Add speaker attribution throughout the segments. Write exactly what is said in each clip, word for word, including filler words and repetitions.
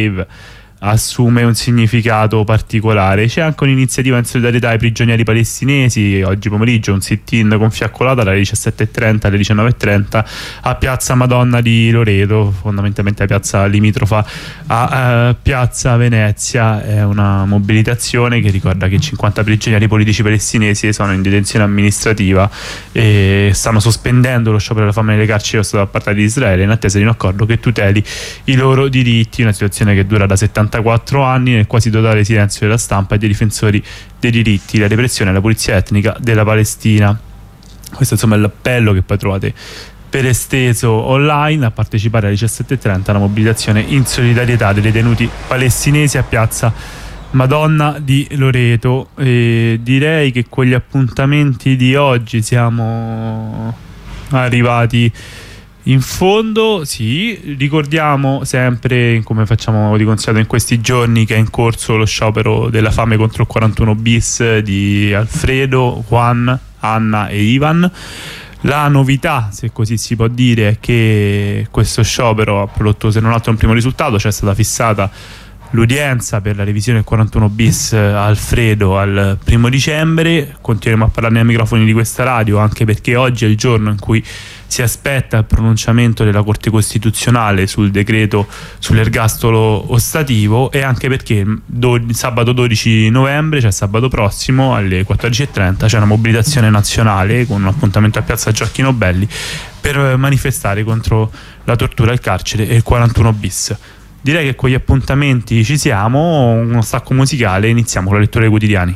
Speaker 1: assume un significato particolare. C'è anche un'iniziativa in solidarietà ai prigionieri palestinesi. Oggi pomeriggio un sit-in con fiaccolata dalle diciassette e trenta alle diciannove e trenta a Piazza Madonna di Loreto, fondamentalmente la piazza limitrofa a uh, Piazza Venezia. È una mobilitazione che ricorda che cinquanta prigionieri politici palestinesi sono in detenzione amministrativa e stanno sospendendo lo sciopero della fame nelle carceri dello Stato appartato di Israele in attesa di un accordo che tuteli i loro diritti. Una situazione che dura da settantaquattro anni, nel quasi totale silenzio della stampa e dei difensori dei diritti, la repressione e la pulizia etnica della Palestina. Questo insomma è l'appello che poi trovate per esteso online, a partecipare alle diciassette e trenta alla mobilitazione in solidarietà dei detenuti palestinesi a Piazza Madonna di Loreto. E direi che con gli appuntamenti di oggi siamo arrivati in fondo. Sì, ricordiamo sempre, come facciamo di consueto in questi giorni, che è in corso lo sciopero della fame contro il quarantuno bis di Alfredo, Juan, Anna e Ivan. La novità, se così si può dire, è che questo sciopero ha prodotto, se non altro, un primo risultato. C'è stata fissata l'udienza per la revisione del quarantuno bis Alfredo al primo dicembre. Continueremo a parlarne ai microfoni di questa radio, anche perché oggi è il giorno in cui si aspetta il pronunciamento della Corte Costituzionale sul decreto sull'ergastolo ostativo, e anche perché do, sabato dodici novembre, cioè sabato prossimo alle quattordici e trenta, c'è una mobilitazione nazionale con un appuntamento a Piazza Gioacchino Belli per manifestare contro la tortura al carcere e il quarantuno bis. Direi che con gli appuntamenti ci siamo. Uno stacco musicale, iniziamo con la lettura dei quotidiani.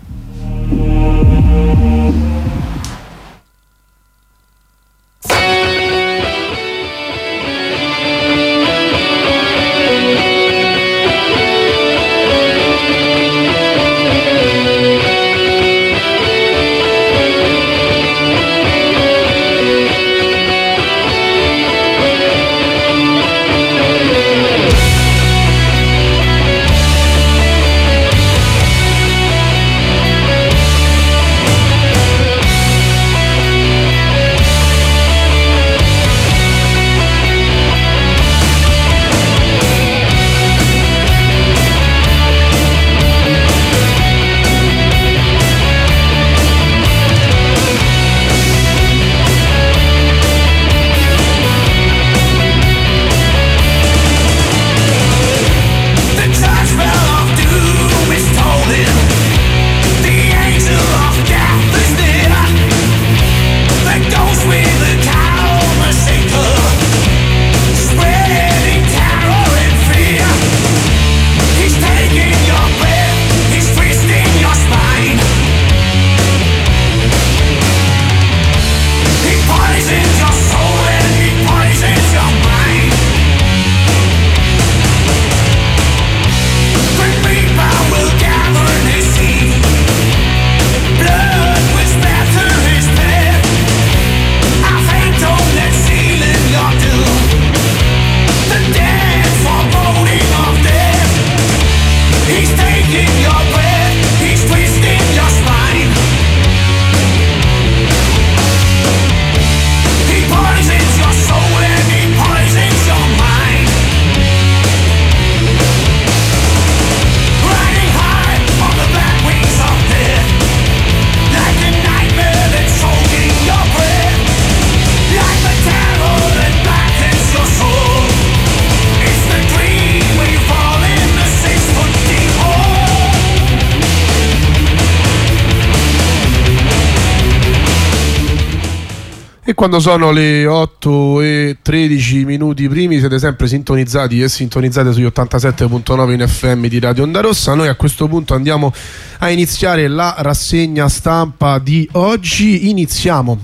Speaker 2: Quando sono le otto e tredici minuti primi siete sempre sintonizzati e sintonizzate sugli ottantasette virgola nove in F M di Radio Onda Rossa. Noi a questo punto andiamo a iniziare la rassegna stampa di oggi. Iniziamo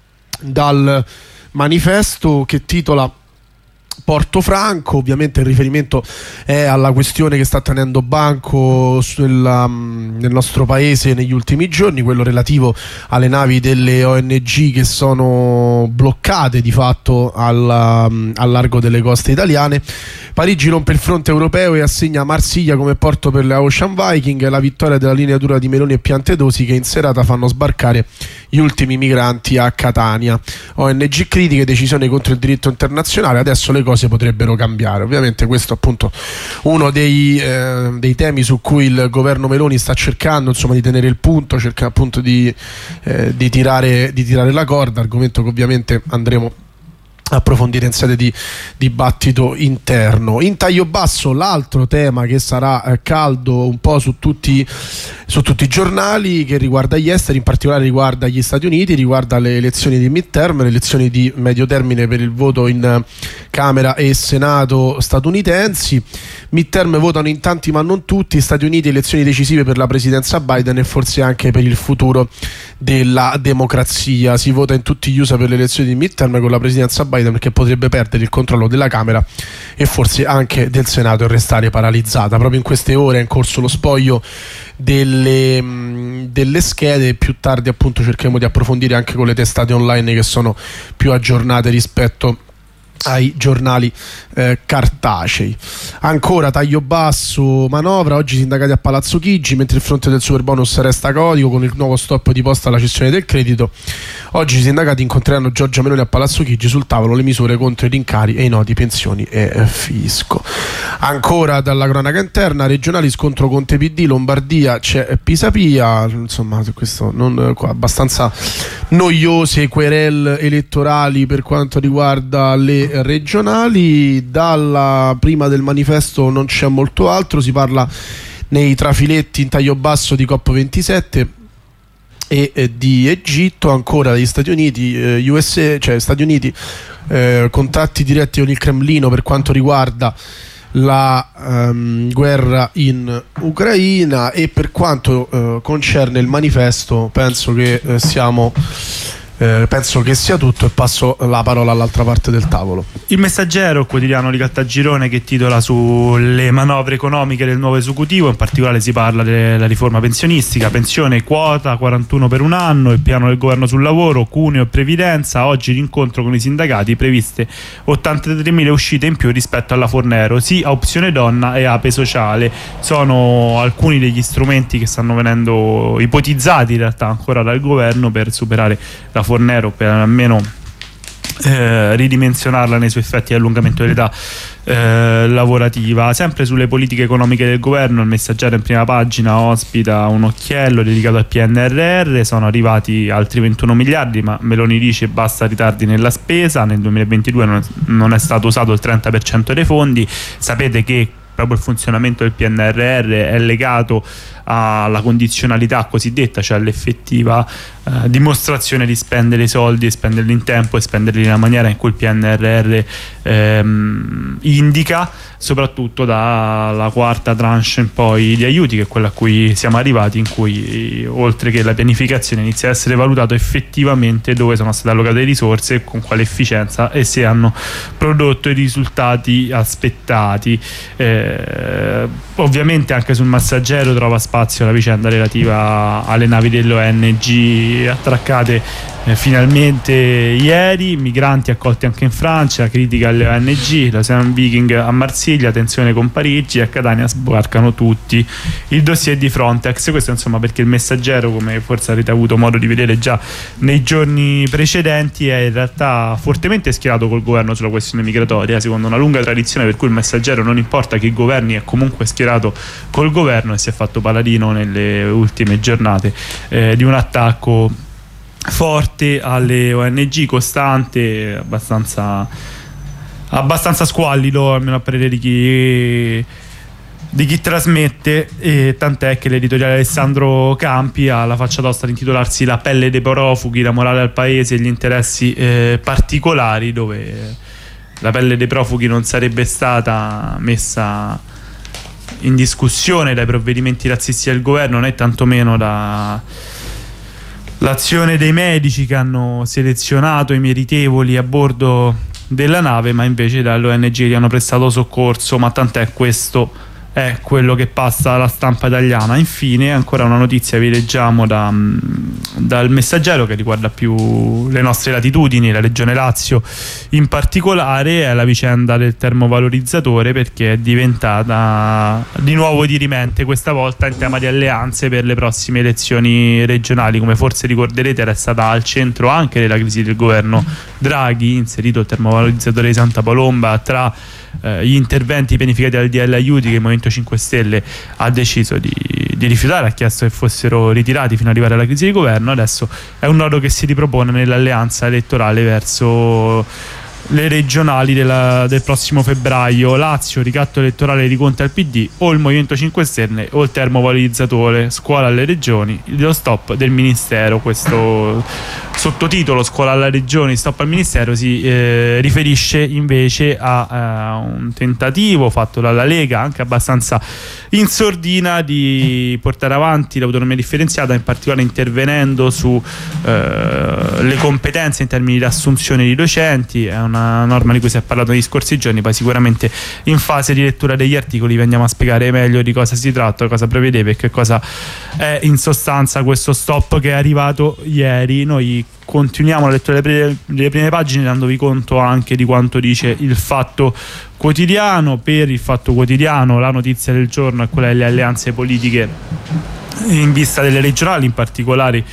Speaker 2: dal manifesto che titola Portofranco. Ovviamente il riferimento è alla questione che sta tenendo banco sulla, nel nostro paese negli ultimi giorni, quello relativo alle navi delle O N G che sono bloccate di fatto al, al largo delle coste italiane. Parigi rompe il fronte europeo e assegna Marsiglia come porto per le Ocean Viking. La vittoria della linea dura di Meloni e Piantedosi, che in serata fanno sbarcare gli ultimi migranti a Catania. O N G critiche, decisione contro il diritto internazionale. Adesso le le cose potrebbero cambiare. Ovviamente questo è appunto uno dei, eh, dei temi su cui il governo Meloni sta cercando, insomma, di tenere il punto, cerca appunto di, eh, di, tirare, di tirare la corda, argomento che ovviamente andremo approfondire in sede di dibattito interno. In taglio basso l'altro tema che sarà eh, caldo un po' su tutti, su tutti i giornali, che riguarda gli esteri, in particolare riguarda gli Stati Uniti, riguarda le elezioni di midterm, le elezioni di medio termine per il voto in uh, Camera e Senato statunitensi. Midterm votano in tanti ma non tutti, Stati Uniti elezioni decisive per la presidenza Biden e forse anche per il futuro della democrazia. Si vota in tutti gli U S A per le elezioni di midterm con la presidenza Biden, perché potrebbe perdere il controllo della Camera e forse anche del Senato e restare paralizzata. Proprio in queste ore è in corso lo spoglio delle, mh, delle schede. Più tardi appunto cercheremo di approfondire anche con le testate online che sono più aggiornate rispetto ai giornali eh, cartacei. Ancora taglio basso, manovra, oggi sindacati a Palazzo Chigi, mentre il fronte del superbonus resta caotico con il nuovo stop di posta alla cessione del credito. Oggi i sindacati incontreranno Giorgia Meloni a Palazzo Chigi, sul tavolo le misure contro i rincari e i noti pensioni e eh, fisco. Ancora dalla cronaca interna, regionali, scontro Conte P D, Lombardia c'è Pisapia, insomma questo non, qua, abbastanza noiose querelle elettorali per quanto riguarda le regionali. Dalla prima del manifesto non c'è molto altro, si parla nei trafiletti in taglio basso di COP ventisette e eh, di Egitto, ancora degli Stati Uniti, eh, U S A, cioè Stati Uniti, eh, contatti diretti con il Cremlino per quanto riguarda la um, guerra in Ucraina, e per quanto uh, concerne il manifesto penso che uh, siamo Eh, penso che sia tutto e passo la parola all'altra parte del tavolo.
Speaker 1: Il Messaggero, quotidiano di Caltagirone, che titola sulle manovre economiche del nuovo esecutivo, in particolare si parla della riforma pensionistica, pensione quota quarantuno per un anno, il piano del governo sul lavoro, cuneo e previdenza. Oggi l'incontro con i sindacati, previste ottantatremila uscite in più rispetto alla Fornero, sì a opzione donna e ape sociale. Sono alcuni degli strumenti che stanno venendo ipotizzati in realtà ancora dal governo per superare la Fornero, per almeno eh, ridimensionarla nei suoi effetti di allungamento dell'età eh, lavorativa. Sempre sulle politiche economiche del governo, il Messaggero in prima pagina ospita un occhiello dedicato al P N R R. Sono arrivati altri ventuno miliardi, ma Meloni dice basta ritardi nella spesa. Nel duemilaventidue non è, non è stato usato il trenta per cento dei fondi. Sapete che proprio il funzionamento del P N R R è legato alla condizionalità cosiddetta, cioè all'effettiva eh, dimostrazione di spendere i soldi e spenderli in tempo e spenderli nella maniera in cui il P N R R ehm, indica, soprattutto dalla quarta tranche in poi di aiuti, che è quella a cui siamo arrivati, in cui oltre che la pianificazione inizia a essere valutato effettivamente dove sono state allocate le risorse, con quale efficienza e se hanno prodotto i risultati aspettati. Eh, ovviamente anche sul Messaggero trova spazio la vicenda relativa alle navi dell'O N G attraccate eh, finalmente ieri, migranti accolti anche in Francia, critica alle O N G, l'Ocean Viking a Marsiglia, tensione con Parigi, e a Catania sbarcano tutti. Il dossier di Frontex, questo insomma perché il Messaggero, come forse avrete avuto modo di vedere già nei giorni precedenti, è in realtà fortemente schierato col governo sulla questione migratoria, secondo una lunga tradizione per cui il Messaggero, non importa chi governi, è comunque schierato col governo, e si è fatto paladino nelle ultime giornate eh, di un attacco forte alle O N G, costante, abbastanza abbastanza squallido, almeno a parere di chi di chi trasmette, e tant'è che l'editoriale Alessandro Campi ha la faccia tosta di intitolarsi La pelle dei profughi, la morale al paese e gli interessi eh, particolari, dove la pelle dei profughi non sarebbe stata messa in discussione dai provvedimenti razzisti del governo, né tantomeno da l'azione dei medici che hanno selezionato i meritevoli a bordo della nave, ma invece dalle O N G che hanno prestato soccorso. Ma tant'è, questo è quello che passa alla stampa italiana. Infine ancora una notizia vi leggiamo da, dal Messaggero, che riguarda più le nostre latitudini, la regione Lazio in particolare. È la vicenda del termovalorizzatore, perché è diventata di nuovo dirimente, questa volta in tema di alleanze per le prossime elezioni regionali. Come forse ricorderete, era stata al centro anche della crisi del governo Draghi, inserito il termovalorizzatore di Santa Palomba tra eh, gli interventi pianificati dal D L aiuti, che il Movimento cinque Stelle ha deciso di, di rifiutare, ha chiesto che fossero ritirati fino ad arrivare alla crisi di governo. Adesso è un nodo che si ripropone nell'alleanza elettorale verso le regionali della, del prossimo febbraio. Lazio, ricatto elettorale di Conte al P D, o il Movimento cinque Stelle o il termovalorizzatore, scuola alle regioni, lo stop del ministero. Questo sottotitolo, scuola alle regioni, stop al ministero, si eh, riferisce invece a eh, un tentativo fatto dalla Lega, anche abbastanza in sordina, di portare avanti l'autonomia differenziata, in particolare intervenendo su eh, le competenze in termini di assunzione di docenti. È una norma di cui si è parlato negli scorsi giorni, poi sicuramente in fase di lettura degli articoli vi andiamo a spiegare meglio di cosa si tratta, cosa prevedeva e che cosa è in sostanza questo stop che è arrivato ieri. Noi continuiamo la lettura delle, delle prime pagine, dandovi conto anche di quanto dice il Fatto Quotidiano. Per il Fatto Quotidiano la notizia del giorno è quella delle alleanze politiche in vista delle regionali, in particolare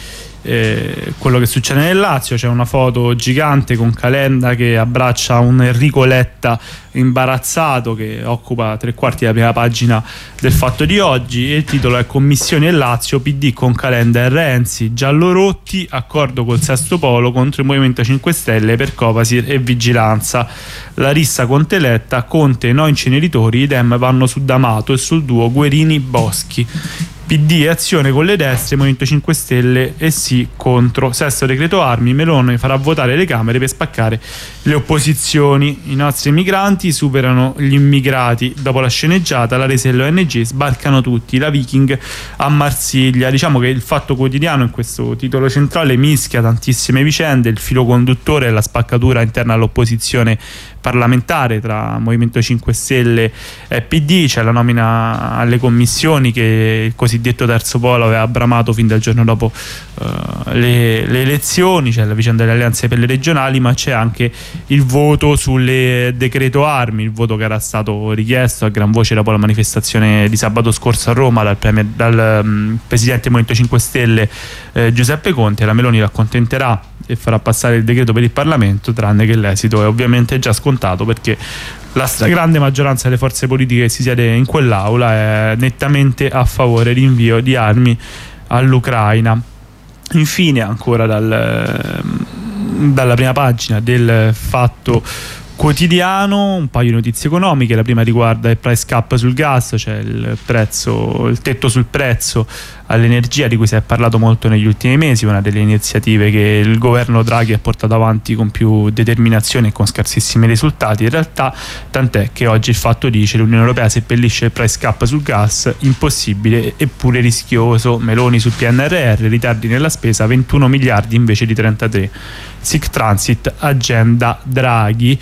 Speaker 1: Eh, quello che succede nel Lazio. C'è una foto gigante con Calenda che abbraccia un Enrico Letta imbarazzato, che occupa tre quarti della prima pagina del Fatto di oggi, e il titolo è Commissioni e Lazio, P D con Calenda e Renzi, giallorotti, accordo col Sesto Polo contro il Movimento cinque Stelle per Copasir e Vigilanza, la rissa Conte Letta, Conte no inceneritori, i Dem vanno su D'Amato e sul duo Guerini-Boschi. P D e azione con le destre, Movimento cinque Stelle e sì contro. Sesto decreto armi, Meloni farà votare le Camere per spaccare le opposizioni. I nostri migranti superano gli immigrati. Dopo la sceneggiata, la resa dell'O N G, sbarcano tutti, la Viking a Marsiglia. Diciamo che il Fatto Quotidiano in questo titolo centrale mischia tantissime vicende. Il filo conduttore è la spaccatura interna all'opposizione parlamentare tra Movimento cinque Stelle e P D. C'è la nomina alle commissioni che il cosiddetto Terzo Polo aveva bramato fin dal giorno dopo uh, le, le elezioni. C'è la vicenda delle alleanze per le regionali, ma c'è anche il voto sulle decreto armi, il voto che era stato richiesto a gran voce dopo la manifestazione di sabato scorso a Roma dal, premier, dal um, presidente del Movimento cinque Stelle eh, Giuseppe Conte. La Meloni l'accontenterà e farà passare il decreto per il Parlamento, tranne che l'esito è ovviamente già scontato, perché la stragrande maggioranza delle forze politiche che si siede in quell'aula è nettamente a favore dell'invio di armi all'Ucraina. Infine, ancora dal, dalla prima pagina del Fatto Quotidiano, un paio di notizie economiche. La prima riguarda il price cap sul gas, cioè il prezzo, il tetto sul prezzo all'energia, di cui si è parlato molto negli ultimi mesi, una delle iniziative che il governo Draghi ha portato avanti con più determinazione e con scarsissimi risultati in realtà, tant'è che oggi il Fatto dice: l'Unione Europea seppellisce il price cap sul gas, impossibile eppure rischioso. Meloni sul P N R R, ritardi nella spesa, ventuno miliardi invece di trentatré. Sic transit, agenda Draghi.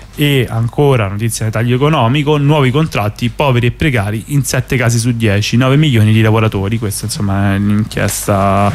Speaker 1: E ancora notizia di taglio economico, nuovi contratti, poveri e precari in sette casi su dieci, nove milioni di lavoratori. Questa insomma è un'inchiesta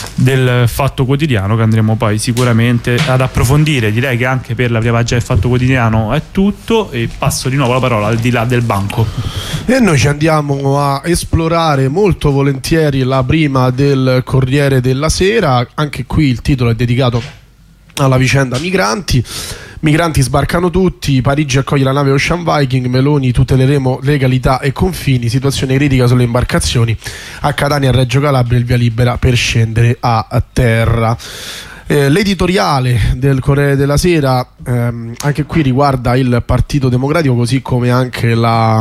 Speaker 1: del Fatto Quotidiano che andremo poi sicuramente ad approfondire. Direi che anche per la prima pagina del Fatto Quotidiano è tutto, e passo di nuovo la parola al di là del banco.
Speaker 2: E noi ci andiamo a esplorare molto volentieri la prima del Corriere della Sera. Anche qui il titolo è dedicato alla vicenda migranti. Migranti sbarcano tutti, Parigi accoglie la nave Ocean Viking, Meloni tuteleremo legalità e confini, situazione critica sulle imbarcazioni, a Catania e a Reggio Calabria il via libera per scendere a terra. Eh, l'editoriale del Corriere della Sera ehm, anche qui riguarda il Partito Democratico, così come anche la,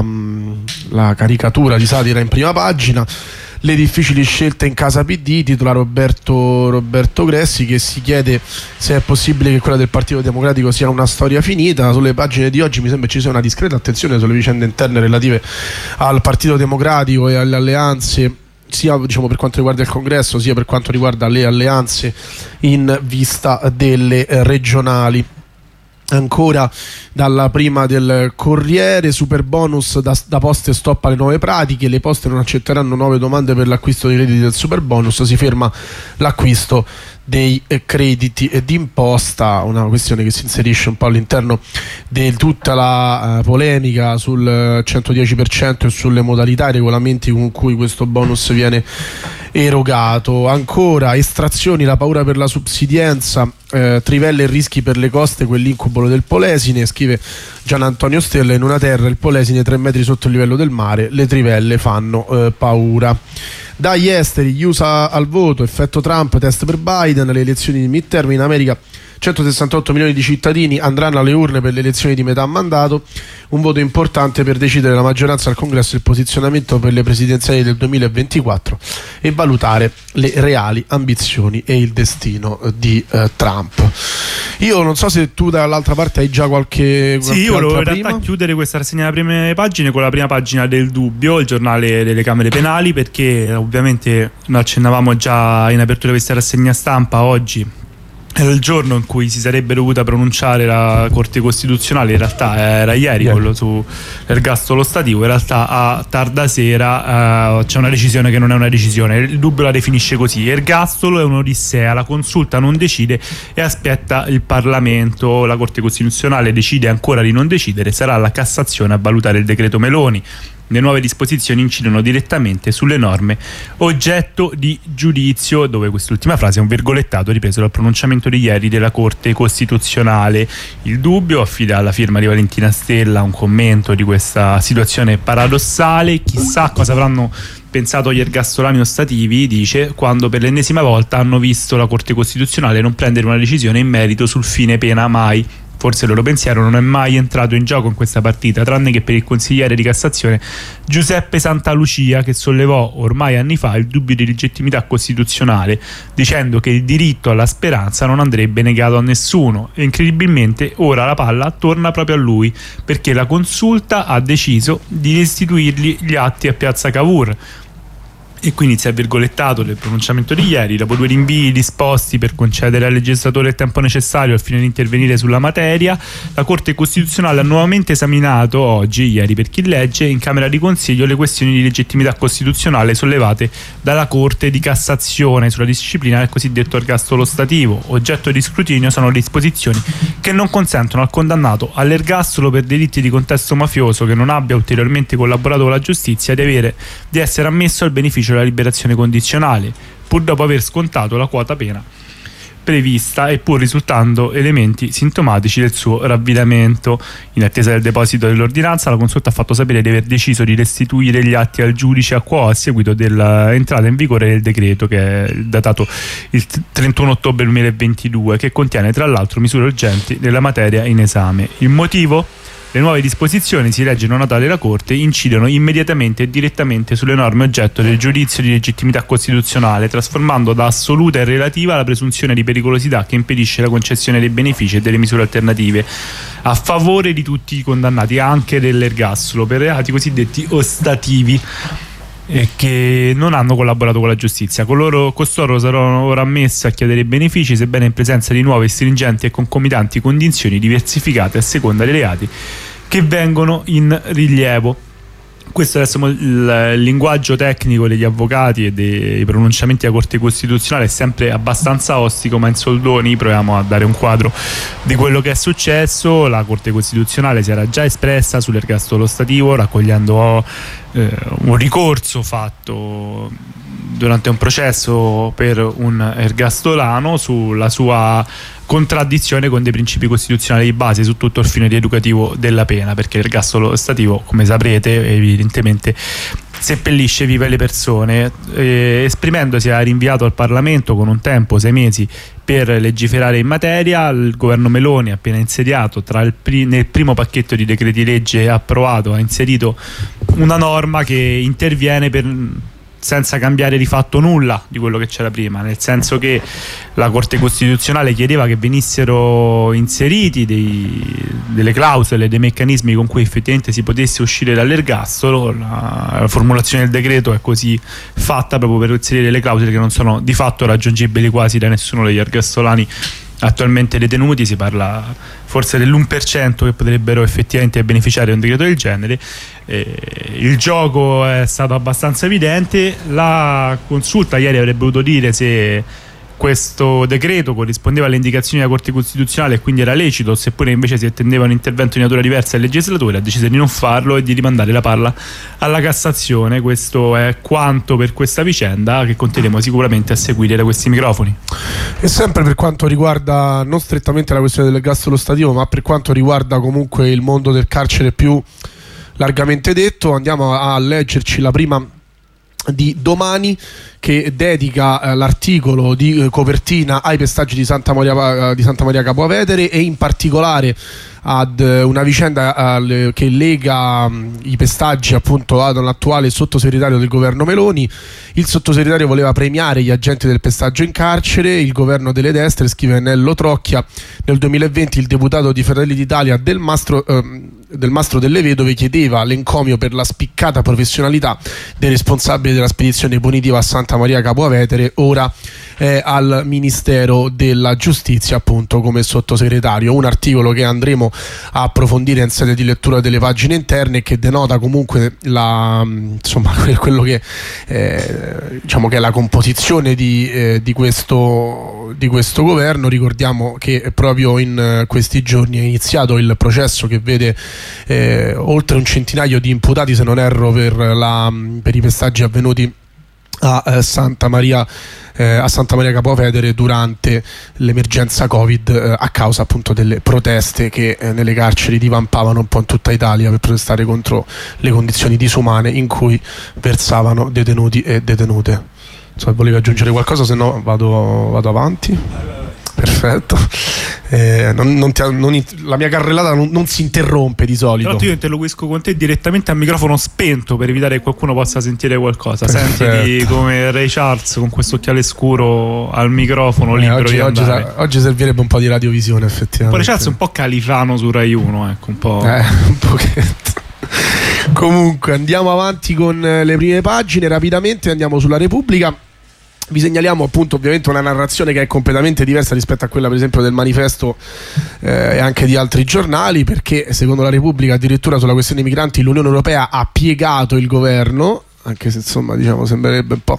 Speaker 2: la caricatura di satira in prima pagina. Le difficili scelte in casa P D, titola Roberto, Roberto Gressi, che si chiede se è possibile che quella del Partito Democratico sia una storia finita. Sulle pagine di oggi mi sembra ci sia una discreta attenzione sulle vicende interne relative al Partito Democratico e alle alleanze, sia diciamo per quanto riguarda il congresso, sia per quanto riguarda le alleanze in vista delle eh, regionali. Ancora dalla prima del Corriere, super bonus da, da Poste stop alle nuove pratiche, le poste non accetteranno nuove domande per l'acquisto dei crediti del super bonus, si ferma l'acquisto dei eh, crediti eh, d'imposta, una questione che si inserisce un po' all'interno di tutta la eh, polemica sul centodieci per cento e sulle modalità e regolamenti con cui questo bonus viene erogato. Ancora estrazioni, la paura per la subsidienza, eh, trivelle e rischi per le coste, quell'incubo del Polesine, scrive Gian Antonio Stella. In una terra, il Polesine tre metri sotto il livello del mare, le trivelle fanno eh, paura. Dagli esteri, gli U S A al voto, effetto Trump, test per Biden, le elezioni di midterm in America, centosessantotto milioni di cittadini andranno alle urne per le elezioni di metà mandato, un voto importante per decidere la maggioranza al Congresso e il posizionamento per le presidenziali del duemilaventiquattro e valutare le reali ambizioni e il destino di eh, Trump. Io non so se tu dall'altra parte hai già qualche, qualche
Speaker 1: sì, io volevo in
Speaker 2: prima.
Speaker 1: realtà chiudere questa rassegna delle prime pagine con la prima pagina del Dubbio, il giornale delle Camere Penali, perché ovviamente noi accennavamo già in apertura di questa rassegna stampa, oggi era il giorno in cui si sarebbe dovuta pronunciare la Corte Costituzionale, in realtà era ieri, yeah. quello sull'ergastolo stativo. In realtà a tarda sera uh, c'è una decisione che non è una decisione, il Dubbio la definisce così: ergastolo è un'odissea, la consulta non decide e aspetta il Parlamento, la Corte Costituzionale decide ancora di non decidere, sarà la Cassazione a valutare il decreto Meloni. Le nuove disposizioni incidono direttamente sulle norme oggetto di giudizio, dove quest'ultima frase è un virgolettato ripreso dal pronunciamento di ieri della Corte Costituzionale. Il Dubbio affida alla firma di Valentina Stella un commento di questa situazione paradossale. Chissà cosa avranno pensato gli ergastolani ostativi, dice, quando per l'ennesima volta hanno visto la Corte Costituzionale non prendere una decisione in merito sul fine pena mai. Forse il loro pensiero non è mai entrato in gioco in questa partita, tranne che per il consigliere di Cassazione Giuseppe Santalucia, che sollevò ormai anni fa il dubbio di legittimità costituzionale, dicendo che il diritto alla speranza non andrebbe negato a nessuno. E incredibilmente ora la palla torna proprio a lui, perché la Consulta ha deciso di restituirgli gli atti a Piazza Cavour. E qui inizia il virgolettato del pronunciamento di ieri: dopo due rinvii disposti per concedere al legislatore il tempo necessario al fine di intervenire sulla materia, la Corte Costituzionale ha nuovamente esaminato oggi, ieri per chi legge, in Camera di Consiglio le questioni di legittimità costituzionale sollevate dalla Corte di Cassazione sulla disciplina del cosiddetto ergastolo stativo. Oggetto di scrutinio sono le disposizioni che non consentono al condannato all'ergastolo per delitti di contesto mafioso che non abbia ulteriormente collaborato con la giustizia di avere di essere ammesso al beneficio della liberazione condizionale, pur dopo aver scontato la quota pena prevista e pur risultando elementi sintomatici del suo ravvedimento. In attesa del deposito dell'ordinanza, la Consulta ha fatto sapere di aver deciso di restituire gli atti al giudice a quo a seguito dell'entrata in vigore del decreto, che è datato il trentuno ottobre duemilaventidue, che contiene tra l'altro misure urgenti nella materia in esame. Il motivo? Le nuove disposizioni, si legge in una nota della Corte, incidono immediatamente e direttamente sulle norme oggetto del giudizio di legittimità costituzionale, trasformando da assoluta e relativa la presunzione di pericolosità che impedisce la concessione dei benefici e delle misure alternative a favore di tutti i condannati, anche dell'ergastolo, per reati cosiddetti ostativi, e che non hanno collaborato con la giustizia. Coloro, costoro saranno ora ammessi a chiedere i benefici, sebbene in presenza di nuove stringenti e concomitanti condizioni diversificate a seconda dei reati che vengono in rilievo. Questo adesso il linguaggio tecnico degli avvocati e dei pronunciamenti della Corte Costituzionale è sempre abbastanza ostico, ma in soldoni proviamo a dare un quadro di quello che è successo. La Corte Costituzionale si era già espressa sull'ergastolo stativo, raccogliendo eh, un ricorso fatto durante un processo per un ergastolano sulla sua contraddizione con dei principi costituzionali di base su tutto il fine rieducativo della pena, perché l'ergastolo stativo, come saprete, evidentemente seppellisce vive le persone. Eh, esprimendosi ha rinviato al Parlamento con un tempo, sei mesi, per legiferare in materia. Il governo Meloni, appena insediato, tra il pri- nel primo pacchetto di decreti legge approvato, ha inserito una norma che interviene per senza cambiare di fatto nulla di quello che c'era prima, nel senso che la Corte Costituzionale chiedeva che venissero inseriti dei, delle clausole, dei meccanismi con cui effettivamente si potesse uscire dall'ergastolo. La, la formulazione del decreto è così fatta proprio per inserire le clausole che non sono di fatto raggiungibili quasi da nessuno degli ergastolani attualmente detenuti, si parla forse dell'uno per cento che potrebbero effettivamente beneficiare di un decreto del genere. Eh, il gioco è stato abbastanza evidente. La Consulta ieri avrebbe dovuto dire se questo decreto corrispondeva alle indicazioni della Corte Costituzionale e quindi era lecito, seppure invece si attendeva un intervento di natura diversa del legislatore. Ha deciso di non farlo e di rimandare la palla alla Cassazione. Questo è quanto per questa vicenda, che continueremo sicuramente a seguire da questi microfoni.
Speaker 2: E sempre per quanto riguarda non strettamente la questione dell'ergastolo stativo, ma per quanto riguarda comunque il mondo del carcere più largamente detto, andiamo a leggerci la prima di Domani, che dedica eh, l'articolo di eh, copertina ai pestaggi di Santa Maria, eh, di Santa Maria Capua Vetere, e in particolare ad eh, una vicenda eh, che lega mh, i pestaggi appunto ad un attuale sottosegretario del governo Meloni. Il sottosegretario voleva premiare gli agenti del pestaggio in carcere. Il governo delle destre, scrive Nello Trocchia, nel duemilaventi il deputato di Fratelli d'Italia del Mastro eh, del Mastro delle Vedove chiedeva l'encomio per la spiccata professionalità dei responsabili della spedizione punitiva a Santa Maria Capua Vetere. Ora è al Ministero della Giustizia appunto come sottosegretario. Un articolo che andremo a approfondire in sede di lettura delle pagine interne, che denota comunque la, insomma, quello che eh, diciamo che è la composizione di, eh, di questo di questo governo. Ricordiamo che proprio in questi giorni è iniziato il processo che vede eh, oltre un centinaio di imputati, se non erro, per, la, per i pestaggi avvenuti a eh, Santa Maria eh, a Santa Maria Capua Vetere durante l'emergenza Covid, eh, a causa appunto delle proteste che eh, nelle carceri divampavano un po' in tutta Italia per protestare contro le condizioni disumane in cui versavano detenuti e detenute. So, volevi aggiungere qualcosa, se no vado, vado avanti. Perfetto. Eh, non, non ti, non, la mia carrellata non, non si interrompe di solito.
Speaker 1: Però io interloquisco con te direttamente a microfono spento per evitare che qualcuno possa sentire qualcosa.
Speaker 2: Perfetto.
Speaker 1: Senti come Ray Charles con questo occhiale scuro al microfono, eh, libero
Speaker 2: oggi,
Speaker 1: di andare.
Speaker 2: Oggi, oggi servirebbe un po' di radiovisione, effettivamente.
Speaker 1: Poi Ray Charles è un po' Califano su Rai uno, ecco, un po'.
Speaker 2: Eh, un pochetto. Comunque andiamo avanti con le prime pagine rapidamente. Andiamo sulla Repubblica. Vi segnaliamo appunto ovviamente una narrazione che è completamente diversa rispetto a quella per esempio del Manifesto eh, e anche di altri giornali, perché secondo la Repubblica addirittura sulla questione dei migranti l'Unione Europea ha piegato il governo, anche se insomma diciamo sembrerebbe un po'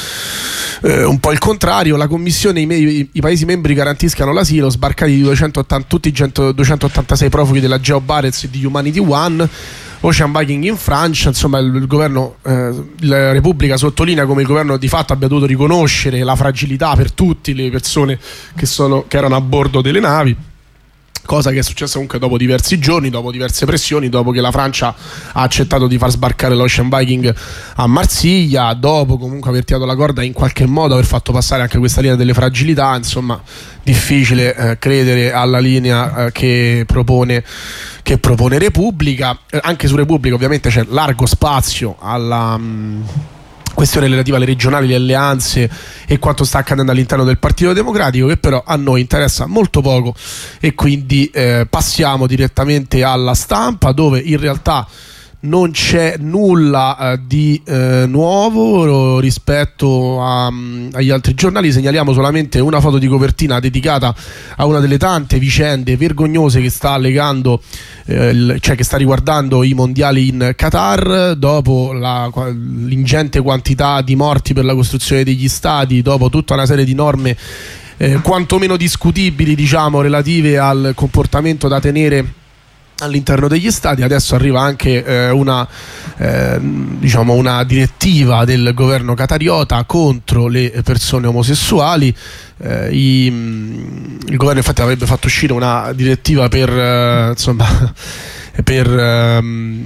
Speaker 2: Eh, un po' il contrario. La Commissione, i, i, i Paesi membri garantiscano l'asilo, sbarcati di duecentottanta, tutti i duecentottantasei profughi della Geo Barents e di Humanity One. Ocean Viking in Francia. Insomma il, il governo eh, la Repubblica sottolinea come il governo di fatto abbia dovuto riconoscere la fragilità per tutte le persone che, sono, che erano a bordo delle navi, cosa che è successa comunque dopo diversi giorni, dopo diverse pressioni, dopo che la Francia ha accettato di far sbarcare l'Ocean Viking a Marsiglia, dopo comunque aver tirato la corda in qualche modo, aver fatto passare anche questa linea delle fragilità. Insomma difficile eh, credere alla linea eh, che propone che propone Repubblica. Eh, anche su Repubblica ovviamente c'è largo spazio alla mh, questione relativa alle regionali, le alleanze e quanto sta accadendo all'interno del Partito Democratico, che però a noi interessa molto poco, e quindi eh, passiamo direttamente alla Stampa, dove in realtà non c'è nulla eh, di eh, nuovo rispetto a, um, agli altri giornali. Segnaliamo solamente una foto di copertina dedicata a una delle tante vicende vergognose che sta legando eh, il, cioè che sta riguardando i mondiali in Qatar, dopo la, l'ingente quantità di morti per la costruzione degli stadi, dopo tutta una serie di norme eh, quantomeno discutibili, diciamo, relative al comportamento da tenere all'interno degli stadi. Adesso arriva anche eh, una, eh, diciamo una direttiva del governo qatariota contro le persone omosessuali. Eh, i, il governo infatti avrebbe fatto uscire una direttiva per eh, insomma per ehm,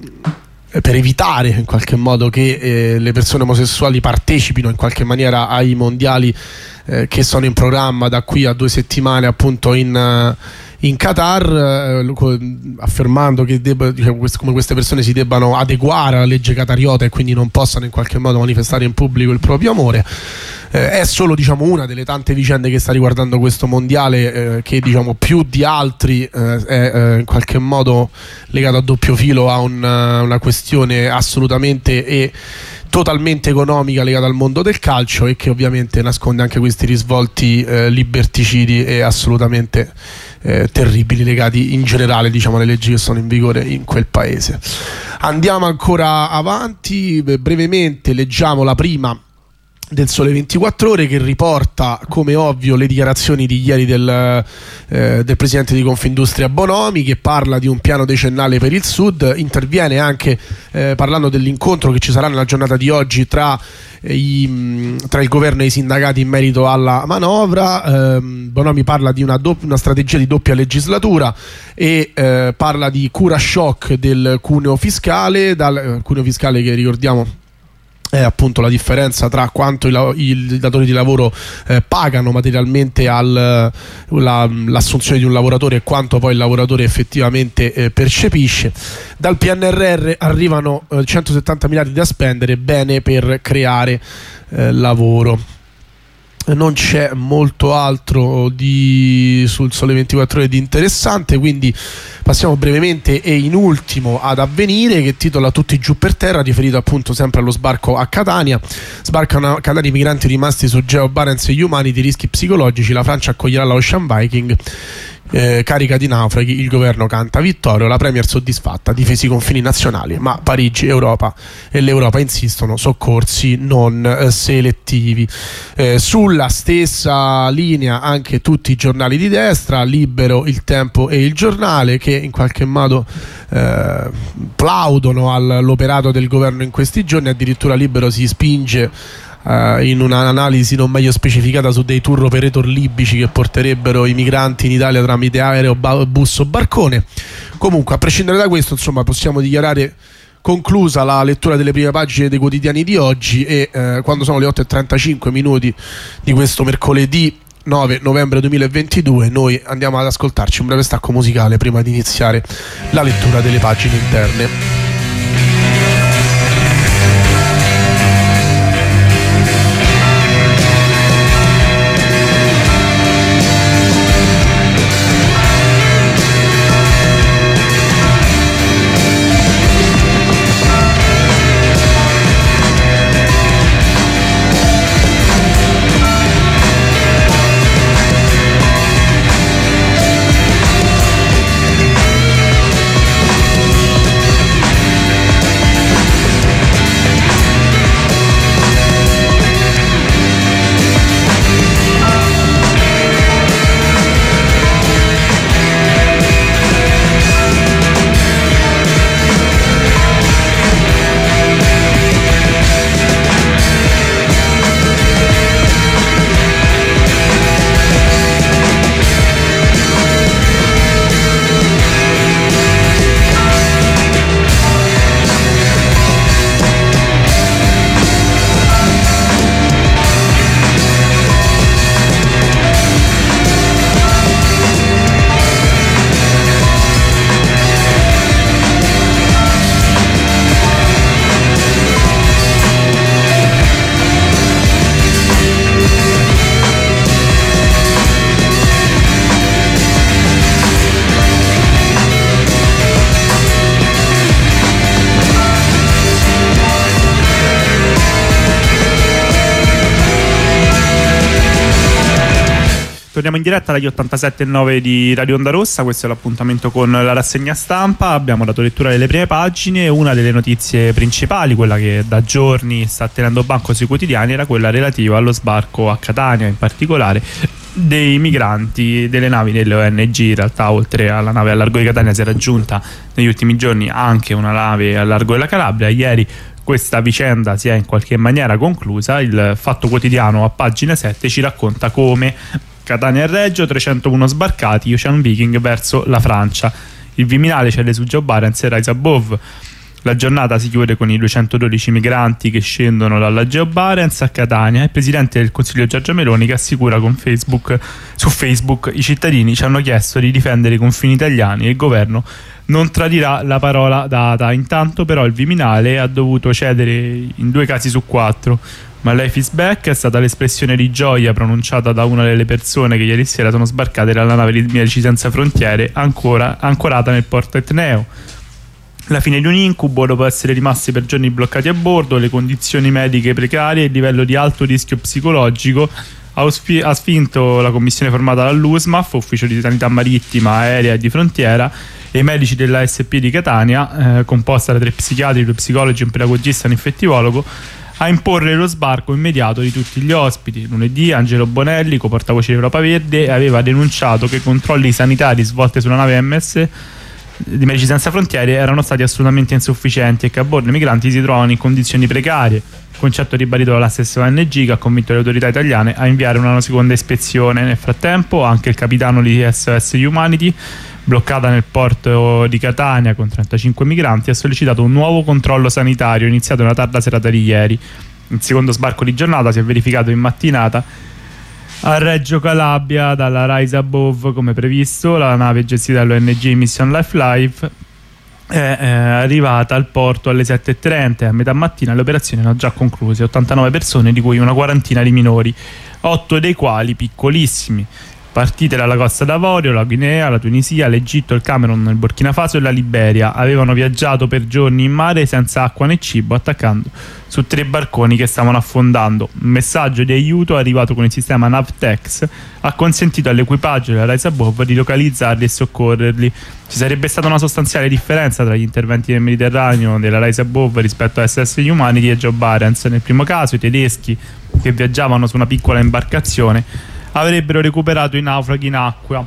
Speaker 2: per evitare in qualche modo che eh, le persone omosessuali partecipino in qualche maniera ai mondiali eh, che sono in programma da qui a due settimane appunto in uh, in Qatar, eh, affermando che debba, diciamo, quest- come queste persone si debbano adeguare alla legge qatariota e quindi non possano in qualche modo manifestare in pubblico il proprio amore. Eh, è solo, diciamo, una delle tante vicende che sta riguardando questo mondiale, eh, che, diciamo, più di altri eh, è eh, in qualche modo legato a doppio filo a un, una questione assolutamente e totalmente economica legata al mondo del calcio e che ovviamente nasconde anche questi risvolti eh, liberticidi e assolutamente eh, terribili legati in generale, diciamo, alle leggi che sono in vigore in quel paese. Andiamo ancora avanti, brevemente leggiamo la prima del Sole ventiquattro Ore, che riporta come ovvio le dichiarazioni di ieri del, eh, del presidente di Confindustria Bonomi, che parla di un piano decennale per il Sud. Interviene anche eh, parlando dell'incontro che ci sarà nella giornata di oggi tra, eh, i, tra il governo e i sindacati in merito alla manovra. eh, Bonomi parla di una, dopp- una strategia di doppia legislatura e eh, parla di cura shock del cuneo fiscale, dal eh, cuneo fiscale che ricordiamo è appunto la differenza tra quanto i, la- i datori di lavoro eh, pagano materialmente al, la, l'assunzione di un lavoratore e quanto poi il lavoratore effettivamente eh, percepisce. Dal P N R R arrivano eh, centosettanta miliardi da spendere, bene per creare eh, lavoro. Non c'è molto altro di, sul Sole ventiquattro Ore di interessante, quindi passiamo brevemente e in ultimo ad Avvenire, che titola Tutti giù per terra, riferito appunto sempre allo sbarco a Catania. Sbarcano a Catania i migranti rimasti su Geo Barents e Humanity, rischi psicologici, la Francia accoglierà l'Ocean Viking. Eh, carica di naufraghi, il governo canta vittoria, la Premier soddisfatta, difesi i confini nazionali, ma Parigi, Europa e l'Europa insistono, soccorsi non eh, selettivi. Eh, sulla stessa linea anche tutti i giornali di destra, Libero, Il Tempo e Il Giornale, che in qualche modo eh, plaudono all'operato del governo in questi giorni. Addirittura Libero si spinge Uh, in un'analisi non meglio specificata su dei tour operator libici che porterebbero i migranti in Italia tramite aereo, ba- bus o barcone. Comunque, a prescindere da questo, insomma, possiamo dichiarare conclusa la lettura delle prime pagine dei quotidiani di oggi e uh, quando sono le otto e trentacinque minuti di questo mercoledì nove novembre duemilaventidue noi andiamo ad ascoltarci un breve stacco musicale prima di iniziare la lettura delle pagine interne.
Speaker 1: Torniamo in diretta dagli ottantasette virgola nove di Radio Onda Rossa, questo è l'appuntamento con la rassegna stampa. Abbiamo dato lettura delle prime pagine. Una delle notizie principali, quella che da giorni sta tenendo banco sui quotidiani, era quella relativa allo sbarco a Catania, in particolare dei migranti delle navi delle O N G. In realtà, oltre alla nave al largo di Catania, si è raggiunta negli ultimi giorni anche una nave al largo della Calabria. Ieri questa vicenda si è in qualche maniera conclusa. Il Fatto Quotidiano a pagina sette ci racconta come Catania e Reggio, trecentouno sbarcati, Ocean Viking verso la Francia. Il Viminale scende su Geo Barents e Rise Above. La giornata si chiude con i duecentododici migranti che scendono dalla Geo Barents a Catania. Il presidente del Consiglio Giorgia Meloni che assicura con Facebook, su Facebook i cittadini ci hanno chiesto di difendere i confini italiani e il governo non tradirà la parola data. Intanto però il Viminale ha dovuto cedere in due casi su quattro. Ma life is back è stata l'espressione di gioia pronunciata da una delle persone che ieri sera sono sbarcate dalla nave di Medici Senza Frontiere ancora ancorata nel porto Etneo. La fine di un incubo dopo essere rimasti per giorni bloccati a bordo, le condizioni mediche precarie e il livello di alto rischio psicologico ha, usfi- ha spinto la commissione formata dall'U S M A F, Ufficio di Sanità Marittima, Aerea e di Frontiera, e i medici della S P di Catania, eh, composta da tre psichiatri, due psicologi, un pedagogista e un infettivologo, a imporre lo sbarco immediato di tutti gli ospiti. Lunedì Angelo Bonelli, co-portavoce di Europa Verde, aveva denunciato che i controlli sanitari svolti sulla nave M S di Medici Senza Frontiere erano stati assolutamente insufficienti e che a bordo i migranti si trovano in condizioni precarie, concetto ribadito dalla stessa O N G, che ha convinto le autorità italiane a inviare una seconda ispezione. Nel frattempo anche il capitano di S O S Humanity, bloccata nel porto di Catania con trentacinque migranti, ha sollecitato un nuovo controllo sanitario iniziato nella tarda serata di ieri. Il secondo sbarco di giornata si è verificato in mattinata a Reggio Calabria dalla Rise Above come previsto. La nave gestita dall'O N G Mission Life Life è eh, arrivata al porto alle sette e trenta e a metà mattina le operazioni hanno già concluse. ottantanove persone, di cui una quarantina di minori, otto dei quali piccolissimi, partite dalla Costa d'Avorio, la Guinea, la Tunisia, l'Egitto, il Camerun, il Burkina Faso e la Liberia. Avevano viaggiato per giorni in mare senza acqua né cibo, attaccando su tre barconi che stavano affondando. Un messaggio di aiuto arrivato con il sistema Navtex ha consentito all'equipaggio della Rise Above di localizzarli e soccorrerli. Ci sarebbe stata una sostanziale differenza tra gli interventi nel Mediterraneo della Rise Above rispetto a S S Humanity e Joe Barents. Nel primo caso i tedeschi, che viaggiavano su una piccola imbarcazione, avrebbero recuperato i naufraghi in acqua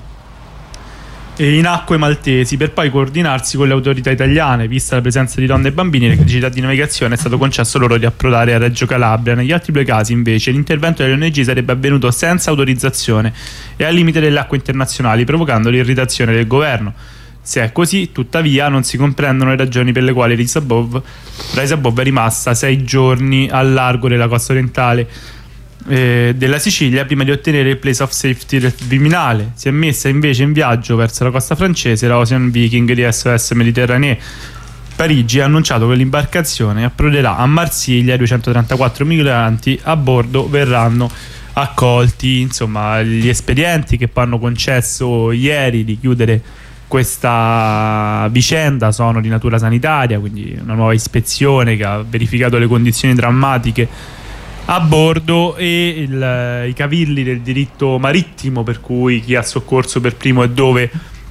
Speaker 1: e in acque maltesi, per poi coordinarsi con le autorità italiane. Vista la presenza di donne e bambini e le criticità di navigazione, è stato concesso loro di approdare a Reggio Calabria. Negli altri due casi invece l'intervento dell'O N G sarebbe avvenuto senza autorizzazione e al limite delle acque internazionali, provocando l'irritazione del governo. Se è così, tuttavia, non si comprendono le ragioni per le quali Rise Above, Rise Above è rimasta sei giorni al largo della costa orientale Eh, della Sicilia prima di ottenere il place of safety del Viminale. Si è messa invece in viaggio verso la costa francese la Ocean Viking di S O S Mediterranee. Parigi ha annunciato che l'imbarcazione approderà a Marsiglia e duecentotrentaquattro migranti a bordo verranno accolti. Insomma, gli espedienti che poi hanno concesso ieri di chiudere questa vicenda sono di natura sanitaria, quindi una nuova ispezione che ha verificato le condizioni drammatiche a bordo e il, i cavilli del diritto marittimo, per cui chi ha soccorso per primo e dove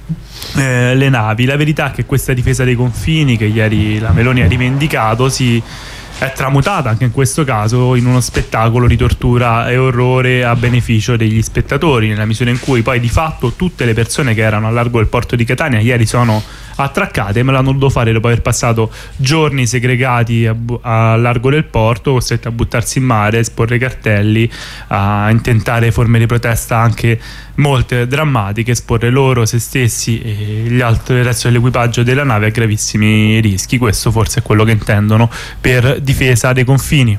Speaker 1: eh, le navi. La verità è che questa difesa dei confini, che ieri la Meloni ha rivendicato, si è tramutata anche in questo caso in uno spettacolo di tortura e orrore a beneficio degli spettatori, nella misura in cui poi di fatto tutte le persone che erano a largo del porto di Catania ieri sono attraccate, ma l'hanno dovuto fare dopo aver passato giorni segregati a, bu- a largo del porto, costretti a buttarsi in mare, a esporre cartelli, a intentare forme di protesta anche molte drammatiche, esporre loro, se stessi e gli altri, il resto dell'equipaggio della nave a gravissimi rischi. Questo forse è quello che intendono per difesa dei confini.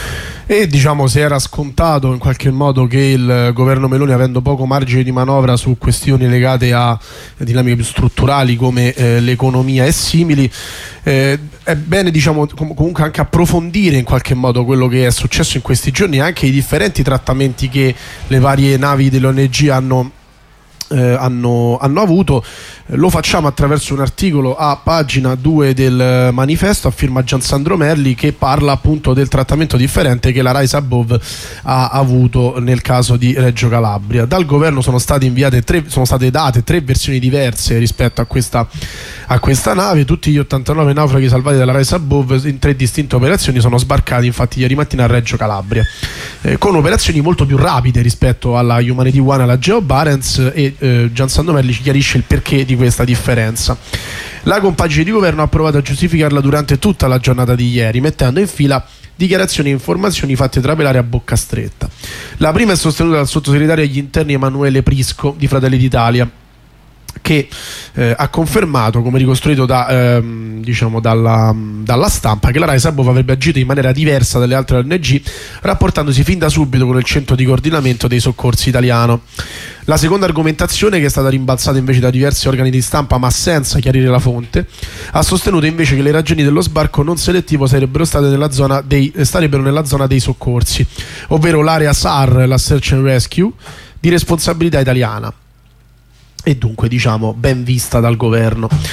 Speaker 2: E diciamo, si era scontato in qualche modo che il governo Meloni, avendo poco margine di manovra su questioni legate a dinamiche più strutturali come eh, l'economia e simili, eh, è bene diciamo com- comunque anche approfondire in qualche modo quello che è successo in questi giorni, anche i differenti trattamenti che le varie navi dell'O N G hanno Eh, hanno, hanno avuto. Eh, lo facciamo attraverso un articolo a pagina due del manifesto a firma Giansandro Merli, che parla appunto del trattamento differente che la Rise Above ha avuto nel caso di Reggio Calabria. Dal governo sono state inviate tre, sono state date tre versioni diverse rispetto a questa, a questa nave. Tutti gli ottantanove naufraghi salvati dalla Rise Above in tre distinte operazioni sono sbarcati infatti ieri mattina a Reggio Calabria, eh, con operazioni molto più rapide rispetto alla Humanity One e alla Geo Barents, e eh, Giansandro Merli ci chiarisce il perché di questa differenza. La compagine di governo ha provato a giustificarla durante tutta la giornata di ieri, mettendo in fila dichiarazioni e informazioni fatte trapelare a bocca stretta. La prima è sostenuta dal sottosegretario agli interni Emanuele Prisco di Fratelli d'Italia, che eh, ha confermato, come ricostruito da, ehm, diciamo dalla, dalla stampa, che la Rise Above avrebbe agito in maniera diversa dalle altre O N G, rapportandosi fin da subito con il centro di coordinamento dei soccorsi italiano. La seconda argomentazione, che è stata rimbalzata invece da diversi organi di stampa ma senza chiarire la fonte, ha sostenuto invece che le ragioni dello sbarco non selettivo sarebbero state nella zona dei, starebbero nella zona dei soccorsi, ovvero l'area S A R, la Search and Rescue, di responsabilità italiana, e dunque diciamo ben vista dal governo.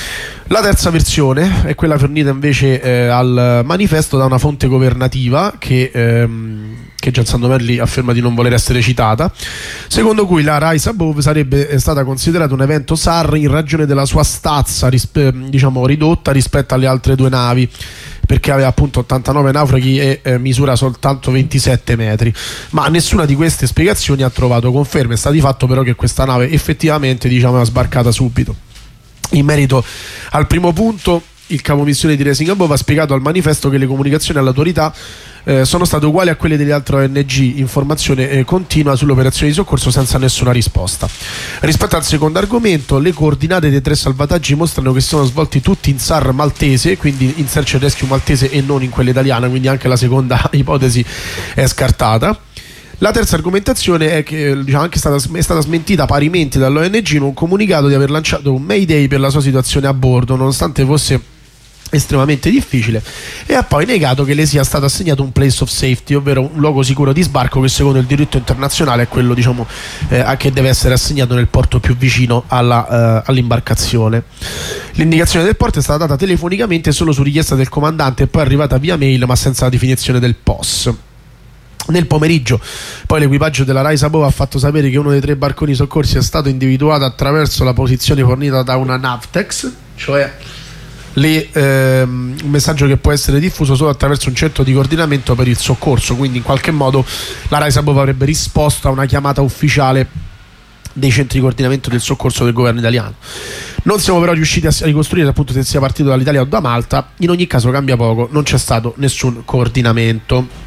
Speaker 2: La terza versione è quella fornita invece eh, al manifesto da una fonte governativa che, ehm, che Gian Sandomerli afferma di non voler essere citata, secondo cui la Rise Above sarebbe stata considerata un evento S A R in ragione della sua stazza rispe- diciamo ridotta rispetto alle altre due navi, perché aveva appunto ottantanove naufraghi e eh, misura soltanto ventisette metri, ma nessuna di queste spiegazioni ha trovato conferme. Sta di fatto però che questa nave effettivamente, diciamo, era sbarcata subito. In merito al primo punto, il capomissione di Rising Above ha spiegato al manifesto che le comunicazioni all'autorità eh, sono state uguali a quelle delle altre O N G, informazione eh, continua sull'operazione di soccorso senza nessuna risposta. Rispetto al secondo argomento, le coordinate dei tre salvataggi mostrano che si sono svolti tutti in S A R maltese, quindi in search and rescue maltese e non in quella italiana, quindi anche la seconda ipotesi è scartata. La terza argomentazione è che, diciamo, anche stata, è stata smentita parimenti dall'O N G in un comunicato di aver lanciato un Mayday per la sua situazione a bordo, nonostante fosse estremamente difficile, e ha poi negato che le sia stato assegnato un place of safety, ovvero un luogo sicuro di sbarco che secondo il diritto internazionale è quello, diciamo, eh, che deve essere assegnato nel porto più vicino alla, eh, all'imbarcazione. L'indicazione del porto è stata data telefonicamente solo su richiesta del comandante e poi è arrivata via mail, ma senza la definizione del P O S. Nel pomeriggio poi l'equipaggio della Rise Above ha fatto sapere che uno dei tre barconi soccorsi è stato individuato attraverso la posizione fornita da una Navtex, cioè le, ehm, un messaggio che può essere diffuso solo attraverso un centro di coordinamento per il soccorso, quindi in qualche modo la Rise Above avrebbe risposto a una chiamata ufficiale dei centri di coordinamento del soccorso del governo italiano. Non siamo però riusciti a ricostruire appunto se sia partito dall'Italia o da Malta. In ogni caso cambia poco, non c'è stato nessun coordinamento.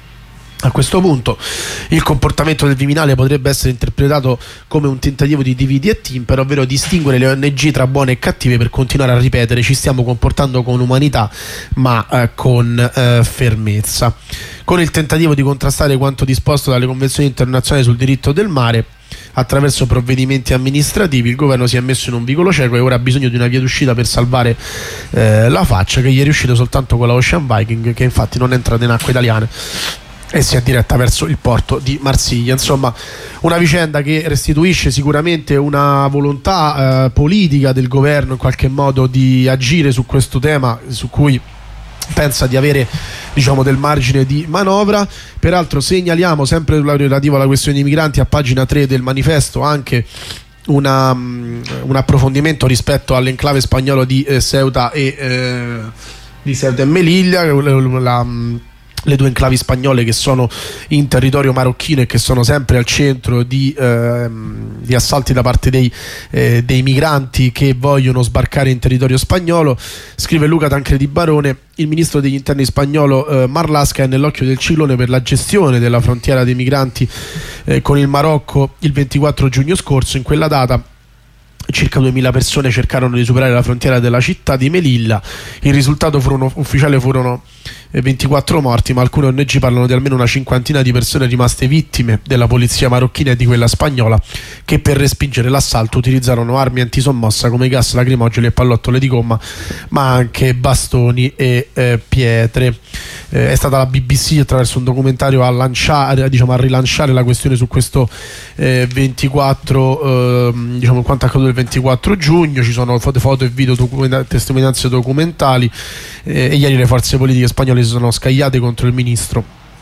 Speaker 2: A questo punto il comportamento del Viminale potrebbe essere interpretato come un tentativo di dividi e timper, ovvero distinguere le O N G tra buone e cattive per continuare a ripetere ci stiamo comportando con umanità ma eh, con eh, fermezza, con il tentativo di contrastare quanto disposto dalle convenzioni internazionali sul diritto del mare. Attraverso provvedimenti amministrativi il governo si è messo in un vicolo cieco e ora ha bisogno di una via d'uscita per salvare eh, la faccia, che gli è riuscito soltanto con la Ocean Viking, che infatti non è entrata in acque italiane e si è diretta verso il porto di Marsiglia. Insomma, una vicenda che restituisce sicuramente una volontà eh, politica del governo in qualche modo di agire su questo tema, su cui pensa di avere, diciamo, del margine di manovra. Peraltro segnaliamo sempre relativo alla questione dei migranti, a pagina tre del manifesto, anche una, um, un approfondimento rispetto all'enclave spagnolo di eh, Ceuta e eh, di Ceuta e Melilla, la, la le due enclavi spagnole che sono in territorio marocchino e che sono sempre al centro di, ehm, di assalti da parte dei, eh, dei migranti che vogliono sbarcare in territorio spagnolo. Scrive Luca Tancredi Barone: il ministro degli interni spagnolo eh, Marlaska è nell'occhio del ciclone per la gestione della frontiera dei migranti eh, con il Marocco il ventiquattro giugno scorso. In quella data circa duemila persone cercarono di superare la frontiera della città di Melilla. Il risultato furono, ufficiale furono ventiquattro morti, ma alcune O N G parlano di almeno una cinquantina di persone rimaste vittime della polizia marocchina e di quella spagnola, che per respingere l'assalto utilizzarono armi antisommossa come gas lacrimogeni e pallottole di gomma, ma anche bastoni e eh, pietre. Eh, è stata la B B C, attraverso un documentario, a lanciare, diciamo, a rilanciare la questione su questo eh, ventiquattro, eh, diciamo, quanto accaduto il ventiquattro giugno. Ci sono foto, foto e video, documenta- testimonianze documentali, eh, e ieri le forze politiche spagnole si sono scagliate contro il ministro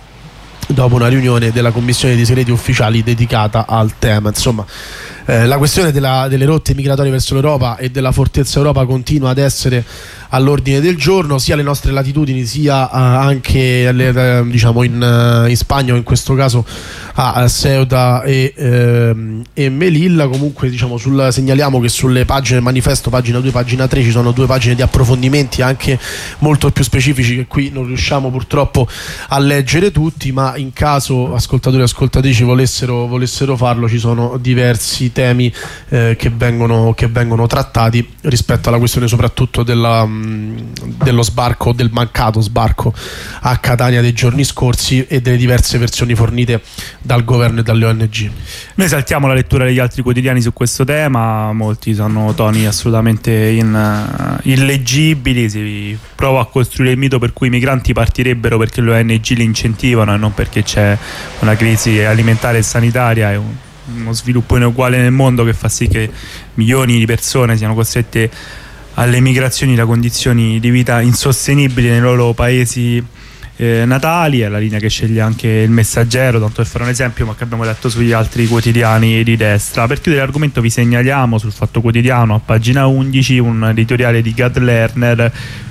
Speaker 2: dopo una riunione della commissione dei segreti ufficiali dedicata al tema. Insomma, eh, la questione della, delle rotte migratorie verso l'Europa e della fortezza Europa continua ad essere all'ordine del giorno, sia alle nostre latitudini sia uh, anche alle, uh, diciamo in, uh, in Spagna, o in questo caso a, a Ceuta e, uh, e Melilla. Comunque, diciamo, sul, segnaliamo che sulle pagine del manifesto, pagina due, pagina tre, ci sono due pagine di approfondimenti anche molto più specifici, che qui non riusciamo purtroppo a leggere tutti, ma in caso ascoltatori e ascoltatrici volessero, volessero farlo, ci sono diversi temi eh, che, vengono, che vengono trattati rispetto alla questione soprattutto della, dello sbarco, del mancato sbarco a Catania dei giorni scorsi e delle diverse versioni fornite dal governo e dalle O N G.
Speaker 1: Noi saltiamo la lettura degli altri quotidiani su questo tema, molti sono toni assolutamente in, uh, illeggibili. Si prova a costruire il mito per cui i migranti partirebbero perché le O N G li incentivano e non perché c'è una crisi alimentare e sanitaria e un, uno sviluppo ineguale nel mondo che fa sì che milioni di persone siano costrette alle migrazioni da condizioni di vita insostenibili nei loro paesi eh, natali. È la linea che sceglie anche il Messaggero, tanto per fare un esempio, ma che abbiamo letto sugli altri quotidiani di destra. Per chiudere l'argomento vi segnaliamo sul Fatto Quotidiano a pagina undici un editoriale di Gad Lerner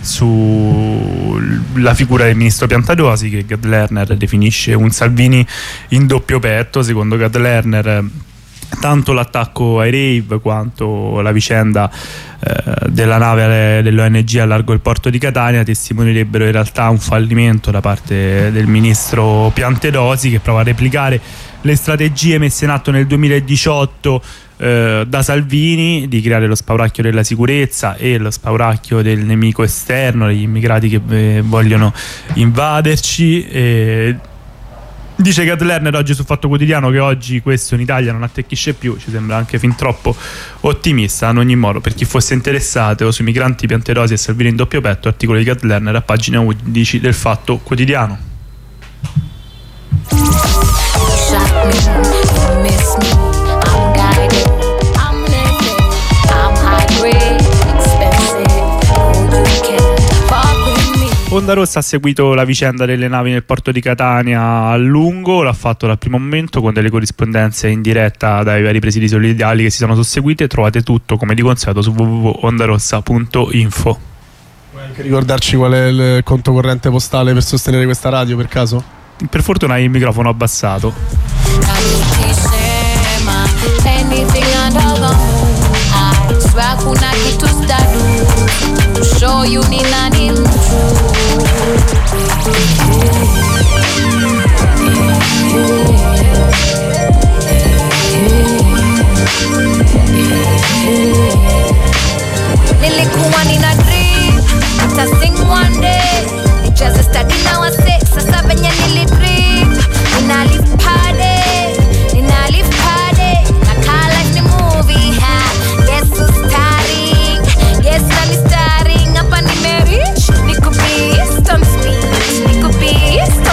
Speaker 1: sulla figura del ministro Piantedosi, che Gad Lerner definisce un Salvini in doppio petto. Secondo Gad Lerner tanto l'attacco ai rave quanto la vicenda eh, della nave dell'O N G a largo del porto di Catania testimonierebbero in realtà un fallimento da parte del ministro Piantedosi, che prova a replicare le strategie messe in atto nel duemiladiciotto eh, da Salvini, di creare lo spauracchio della sicurezza e lo spauracchio del nemico esterno, degli immigrati che eh, vogliono invaderci. E dice Gad Lerner oggi sul Fatto Quotidiano che oggi questo in Italia non attecchisce più. Ci sembra anche fin troppo ottimista. Ad ogni modo, per chi fosse interessato sui migranti Piantedosi e Salvini in doppio petto, articolo di Gad Lerner a pagina undici del Fatto Quotidiano. Onda Rossa ha seguito la vicenda delle navi nel porto di Catania a lungo, l'ha fatto dal primo momento con delle corrispondenze in diretta dai vari presidi solidali che si sono susseguite. Trovate tutto come di consueto su w w w punto ondarossa punto info.
Speaker 2: Puoi anche ricordarci qual è il conto corrente postale per sostenere questa radio, per caso?
Speaker 1: Per fortuna hai il microfono abbassato.
Speaker 3: Lily Kuan in a dream, I sing one day. It just a study now at six, a seven year Lily dream. In a live party, in a live party. I call like the movie, ha. Guess who's starting? Guess I'm starting. Up on the marriage, we could be some speech, we could be some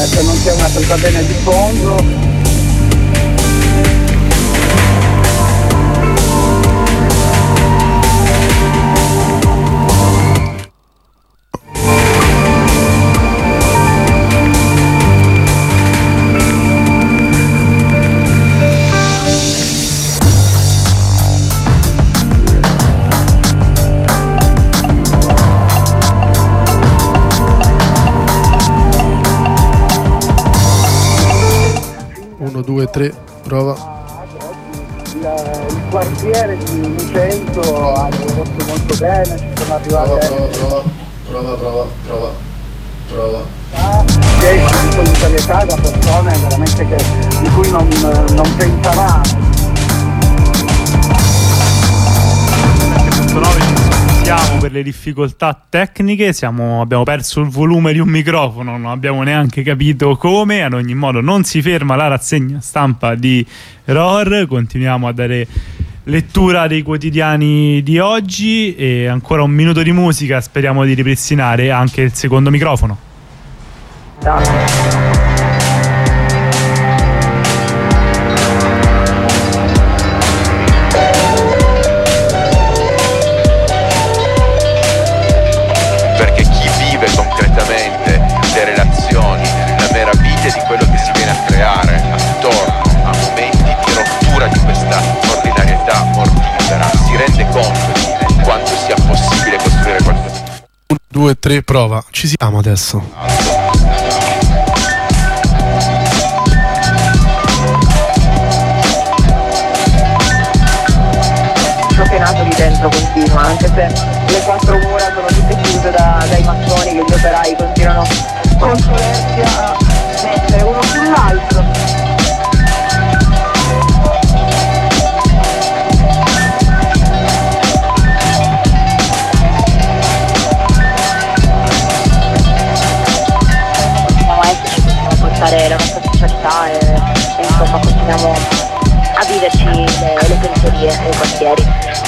Speaker 4: che non sia una presa bene di fondo.
Speaker 2: due, tre, prova.
Speaker 4: Il, il quartiere di Vicenzo ha risposto molto bene, ci sono arrivate.
Speaker 2: Prova, prova, prova, prova, prova.
Speaker 4: C'è di solidarietà da persone veramente che, di cui non, non pensavamo.
Speaker 1: Siamo per le difficoltà tecniche, siamo, abbiamo perso il volume di un microfono, non abbiamo neanche capito come. Ad ogni modo non si ferma la rassegna stampa di R O R, continuiamo a dare lettura dei quotidiani di oggi e ancora un minuto di musica, speriamo di ripristinare anche il secondo microfono.
Speaker 4: Ciao.
Speaker 5: Le relazioni, la meraviglia di quello che si viene a creare attorno a momenti di rottura di questa ordinarietà mortifera, si rende conto di quanto sia possibile costruire qualcosa.
Speaker 2: uno, due, tre, prova. Ci siamo adesso.
Speaker 6: Il sciocchenato lì dentro continua, anche se le quattro mura sono tutte chiuse da, dai mattoni che gli operai continuano con solerzia a mettere uno sull'altro. Continuiamo a esserci, continuiamo a portare la nostra socialità e, e insomma continuiamo a viverci le, le periferie e i quartieri.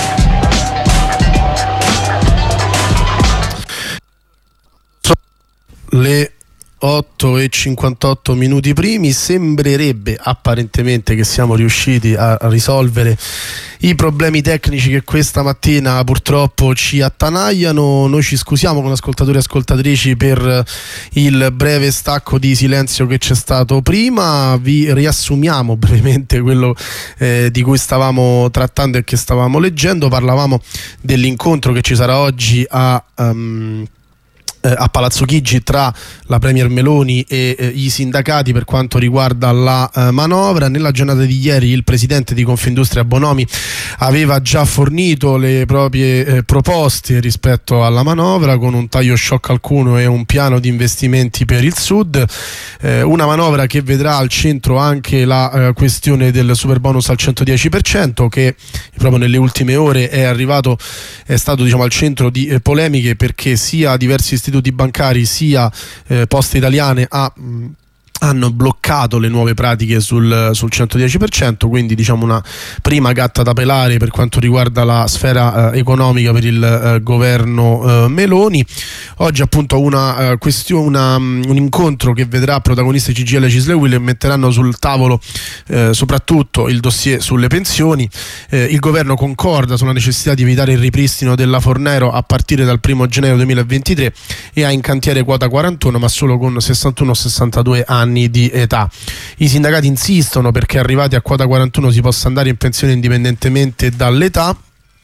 Speaker 2: Le otto e cinquantotto minuti primi, sembrerebbe apparentemente che siamo riusciti a risolvere i problemi tecnici che questa mattina purtroppo ci attanagliano. Noi ci scusiamo con ascoltatori e ascoltatrici per il breve stacco di silenzio che c'è stato prima. Vi riassumiamo brevemente quello eh, di cui stavamo trattando e che stavamo leggendo. Parlavamo dell'incontro che ci sarà oggi a um, a Palazzo Chigi tra la Premier Meloni e eh, i sindacati per quanto riguarda la eh, manovra. Nella giornata di ieri il presidente di Confindustria Bonomi aveva già fornito le proprie eh, proposte rispetto alla manovra, con un taglio shock al cuneo e un piano di investimenti per il sud, eh, una manovra che vedrà al centro anche la eh, questione del super bonus al centodieci per cento, che proprio nelle ultime ore è arrivato, è stato diciamo al centro di eh, polemiche, perché sia diversi istituti bancari sia eh, Poste Italiane ha mh, hanno bloccato le nuove pratiche sul, sul centodieci per cento, quindi diciamo una prima gatta da pelare per quanto riguarda la sfera eh, economica per il eh, governo eh, Meloni. Oggi appunto una eh, questione, una, um, un incontro che vedrà protagonisti C G I L e Cislewi, che metteranno sul tavolo eh, soprattutto il dossier sulle pensioni. Eh, il governo concorda sulla necessità di evitare il ripristino della Fornero a partire dal primo gennaio duemilaventitré e ha in cantiere quota quarantuno, ma solo con sessantuno sessantadue anni di età. I sindacati insistono perché arrivati a quota quarantuno si possa andare in pensione indipendentemente dall'età.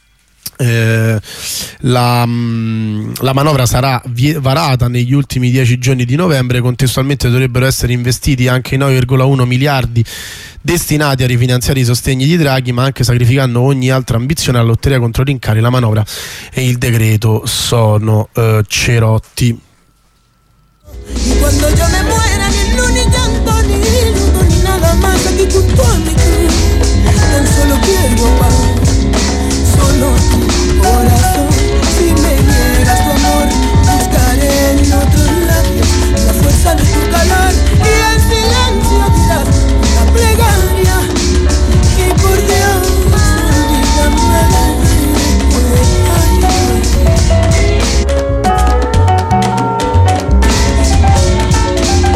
Speaker 2: Eh, la, la manovra sarà varata negli ultimi dieci giorni di novembre. Contestualmente dovrebbero essere investiti anche i nove virgola uno miliardi destinati a rifinanziare i sostegni di Draghi, ma anche sacrificando ogni altra ambizione alla lotteria contro i rincari. La manovra e il decreto sono eh, cerotti.
Speaker 7: Y cuando yo me muera ni luz ni llanto ni luto ni nada más aquí junto a mi cruz, tan solo quiero paz, solo tu corazón. Si me niegas tu amor, buscaré en otros labios la fuerza de tu calor y el silencio dirás la plegaria. Y por Dios, olvídame de tu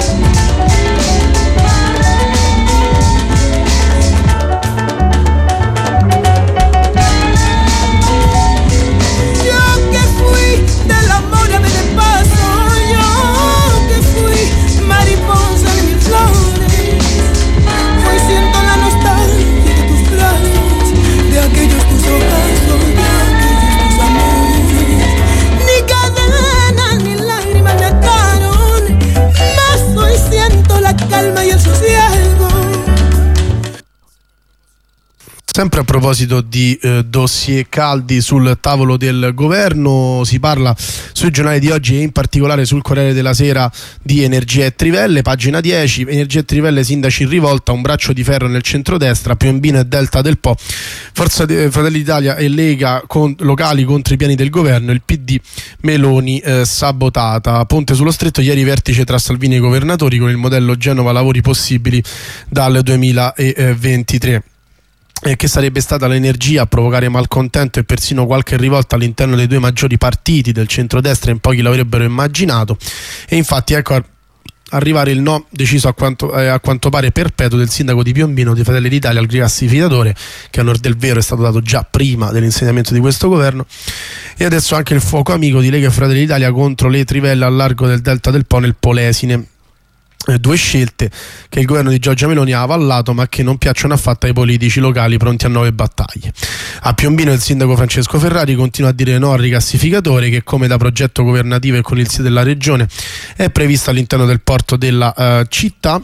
Speaker 2: sempre a proposito di eh, dossier caldi sul tavolo del governo, si parla sui giornali di oggi e in particolare sul Corriere della Sera di Energia e Trivelle, pagina dieci. Energia e Trivelle, sindaci in rivolta, un braccio di ferro nel centrodestra, Piombino e Delta del Po, Forza di, Fratelli d'Italia e Lega con, locali contro i piani del governo, il P D Meloni eh, sabotata. Ponte sullo Stretto, ieri vertice tra Salvini e i governatori con il modello Genova lavori possibili dal duemilaventitré. Eh, che sarebbe stata l'energia a provocare malcontento e persino qualche rivolta all'interno dei due maggiori partiti del centrodestra, in pochi l'avrebbero immaginato, e infatti ecco arrivare il no deciso a quanto, eh, a quanto pare perpetuo del sindaco di Piombino di Fratelli d'Italia al rigassificatore, che a onor del vero è stato dato già prima dell'insediamento di questo governo, e adesso anche il fuoco amico di Lega e Fratelli d'Italia contro le trivelle al largo del Delta del Po nel Polesine. Eh, due scelte che il governo di Giorgia Meloni ha avallato, ma che non piacciono affatto ai politici locali pronti a nuove battaglie. A Piombino il sindaco Francesco Ferrari continua a dire no al rigassificatore, che come da progetto governativo e con il sì della regione è previsto all'interno del porto della uh, città,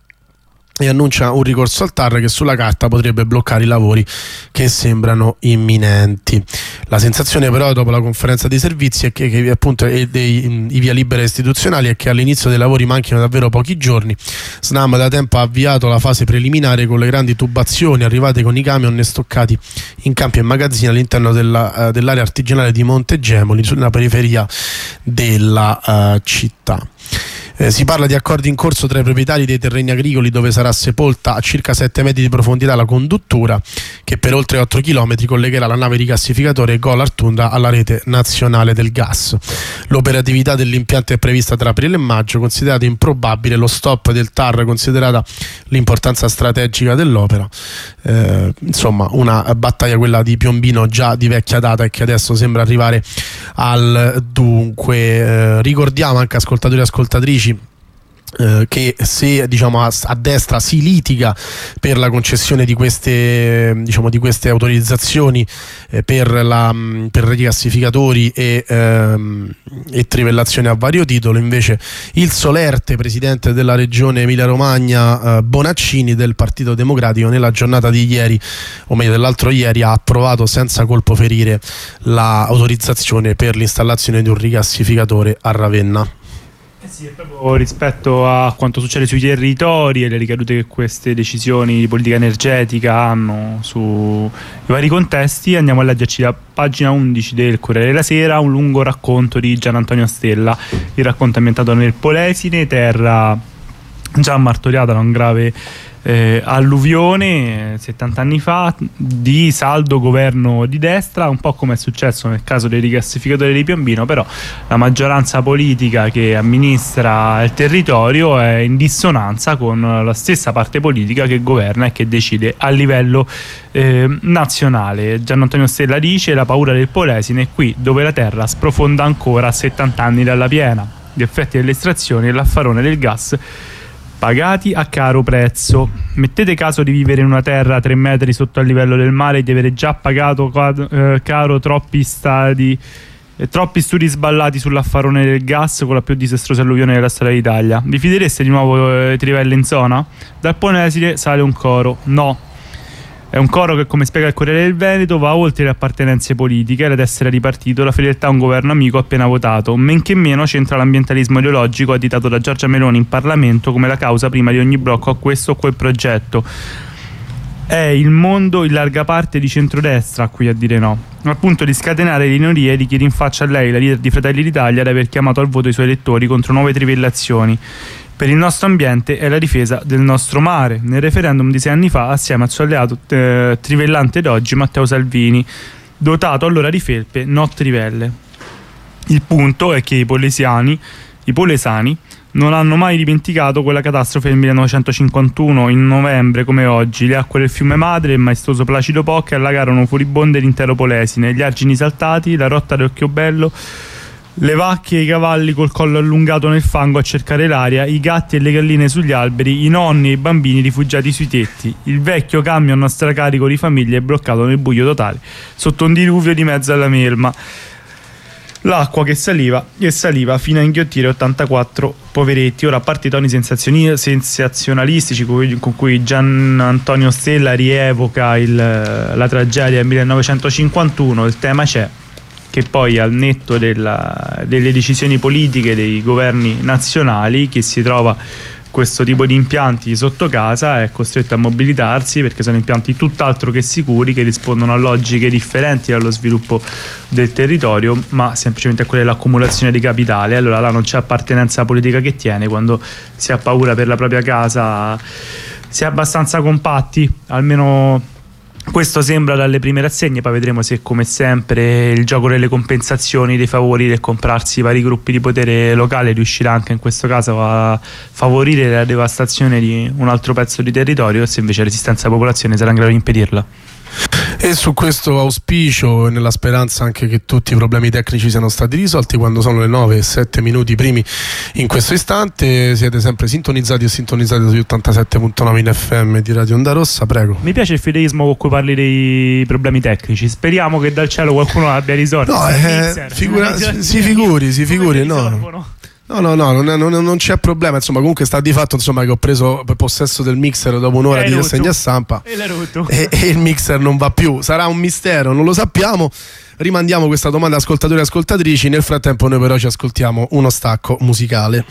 Speaker 2: e annuncia un ricorso al T A R che sulla carta potrebbe bloccare i lavori che sembrano imminenti. La sensazione però dopo la conferenza dei servizi è che, che appunto e dei i via libera istituzionali è che all'inizio dei lavori manchino davvero pochi giorni. Snam da tempo ha avviato la fase preliminare con le grandi tubazioni arrivate con i camion stoccati in campi e magazzini all'interno della, uh, dell'area artigianale di Montegemoli, sulla periferia della uh, città. Eh, si parla di accordi in corso tra i proprietari dei terreni agricoli dove sarà sepolta a circa sette metri di profondità la conduttura che per oltre otto chilometri collegherà la nave rigassificatore Golar Tundra alla rete nazionale del gas. L'operatività dell'impianto è prevista tra aprile e maggio, considerato improbabile lo stop del T A R considerata l'importanza strategica dell'opera. Eh, insomma, una battaglia, quella di Piombino, già di vecchia data e che adesso sembra arrivare al dunque. Eh, ricordiamo anche ascoltatori e ascoltatrici Eh, che se diciamo a, a destra si litiga per la concessione di queste diciamo di queste autorizzazioni eh, per la per rigassificatori e, ehm, e trivellazioni a vario titolo, invece il solerte presidente della regione Emilia Romagna eh, Bonaccini del Partito Democratico nella giornata di ieri, o meglio dell'altro ieri, ha approvato senza colpo ferire l'autorizzazione per l'installazione di un rigassificatore a Ravenna.
Speaker 1: Eh sì, è proprio rispetto a quanto succede sui territori e le ricadute che queste decisioni di politica energetica hanno sui vari contesti, andiamo a leggerci la pagina undici del Corriere della Sera, un lungo racconto di Gian Antonio Stella. Il racconto è ambientato nel Polesine, terra già martoriata da un grave Eh, alluvione settanta anni fa, di saldo governo di destra, un po' come è successo nel caso dei rigassificatori di Piombino, però la maggioranza politica che amministra il territorio è in dissonanza con la stessa parte politica che governa e che decide a livello eh, nazionale. Gian Antonio Stella dice: la paura del Polesine è qui, dove la terra sprofonda ancora a settanta anni dalla piena, gli effetti delle estrazioni e l'affarone del gas pagati a caro prezzo. Mettete caso di vivere in una terra a tre metri sotto il livello del mare e di avere già pagato eh, caro troppi stadi eh, troppi studi sballati sull'affarone del gas con la più disastrosa alluvione della storia d'Italia. Vi fidereste di nuovo eh, trivelle in zona? Dal Polesine sale un coro: no. È un coro che, come spiega il Corriere del Veneto, va oltre le appartenenze politiche, la tessera di partito, la fedeltà a un governo amico appena votato. Men che meno c'entra l'ambientalismo ideologico additato da Giorgia Meloni in Parlamento come la causa prima di ogni blocco a questo o quel progetto. È il mondo in larga parte di centrodestra qui a dire no, al punto di scatenare le inorie di chi rinfaccia a lei, la leader di Fratelli d'Italia, di aver chiamato al voto i suoi elettori contro nuove trivellazioni. Per il nostro ambiente è la difesa del nostro mare. Nel referendum di sei anni fa, assieme al suo alleato eh, trivellante d'oggi, Matteo Salvini, dotato allora di felpe, no trivelle. Il punto è che i polesiani, i polesani non hanno mai dimenticato quella catastrofe del millenovecentocinquantuno, in novembre come oggi. Le acque del fiume Madre e il maestoso Placido Po che allagarono furibonde l'intero Polesine, gli argini saltati, la rotta del Occhiobello, le vacche e i cavalli col collo allungato nel fango a cercare l'aria, i gatti e le galline sugli alberi, i nonni e i bambini rifugiati sui tetti, il vecchio camion a stracarico di famiglie bloccato nel buio totale sotto un diluvio di mezzo alla melma. l'acqua che saliva e saliva fino a inghiottire ottantaquattro poveretti. Ora, a parte i toni sensazioni- sensazionalistici con cui Gian Antonio Stella rievoca il, la tragedia del millenovecentocinquantuno, il tema c'è, che poi al netto della, delle decisioni politiche dei governi nazionali, chi si trova questo tipo di impianti sotto casa è costretto a mobilitarsi, perché sono impianti tutt'altro che sicuri, che rispondono a logiche differenti dallo sviluppo del territorio, ma semplicemente a quella dell'accumulazione di capitale. Allora là non c'è appartenenza politica che tiene, quando si ha paura per la propria casa si è abbastanza compatti, almeno questo sembra dalle prime rassegne. Poi vedremo se, come sempre, il gioco delle compensazioni, dei favori, del comprarsi vari gruppi di potere locale riuscirà anche in questo caso a favorire la devastazione di un altro pezzo di territorio, se invece la resistenza della popolazione sarà in grado di impedirla.
Speaker 2: E su questo auspicio e nella speranza anche che tutti i problemi tecnici siano stati risolti, quando sono le nove e sette minuti primi in questo istante, siete sempre sintonizzati e sintonizzati sugli ottantasette virgola nove in F M di Radio Onda Rossa. Prego.
Speaker 1: Mi piace il fideismo con cui parli dei problemi tecnici, speriamo che dal cielo qualcuno l'abbia risolto.
Speaker 2: No, eh, figura, si figuri, si figuri, no. No, no, no, non, non, non c'è problema. Insomma, comunque sta di fatto, insomma, che ho preso possesso del mixer dopo un'ora di rassegna stampa
Speaker 1: e,
Speaker 2: e, e il mixer non va più. Sarà un mistero, non lo sappiamo. Rimandiamo questa domanda a ascoltatori e ascoltatrici. Nel frattempo noi però ci ascoltiamo uno stacco musicale.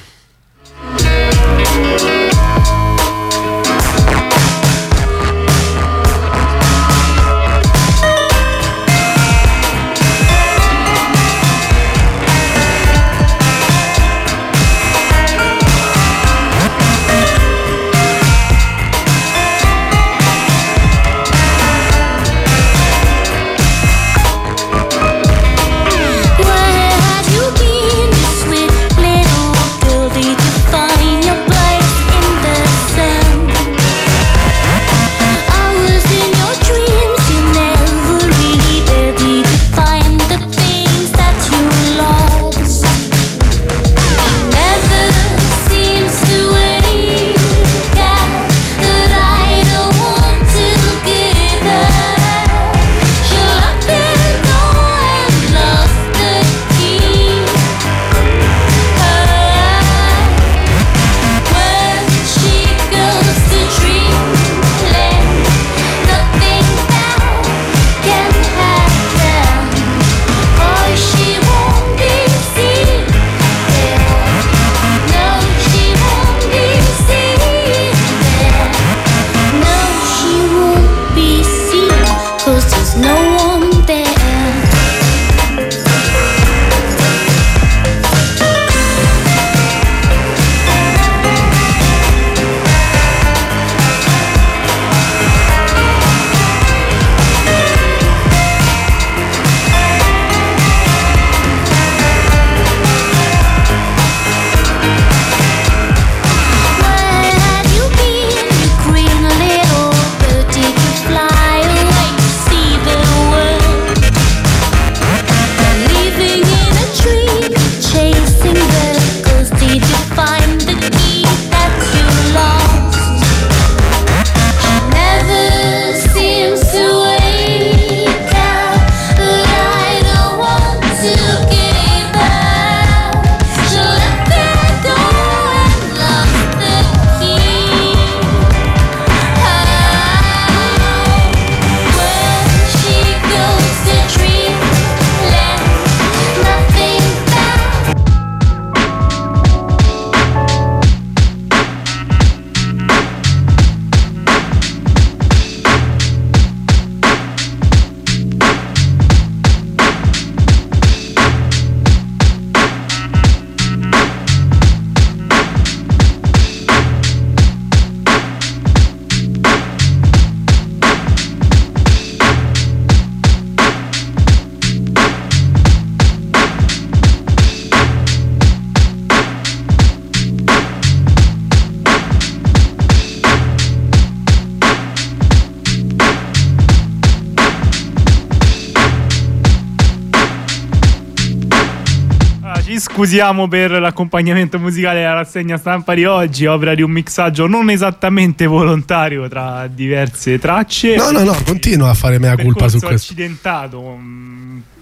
Speaker 1: Scusiamo per l'accompagnamento musicale alla rassegna stampa di oggi, opera di un mixaggio non esattamente volontario tra diverse tracce.
Speaker 2: No, no, no, continua a fare mea culpa su questo.
Speaker 1: Accidentato,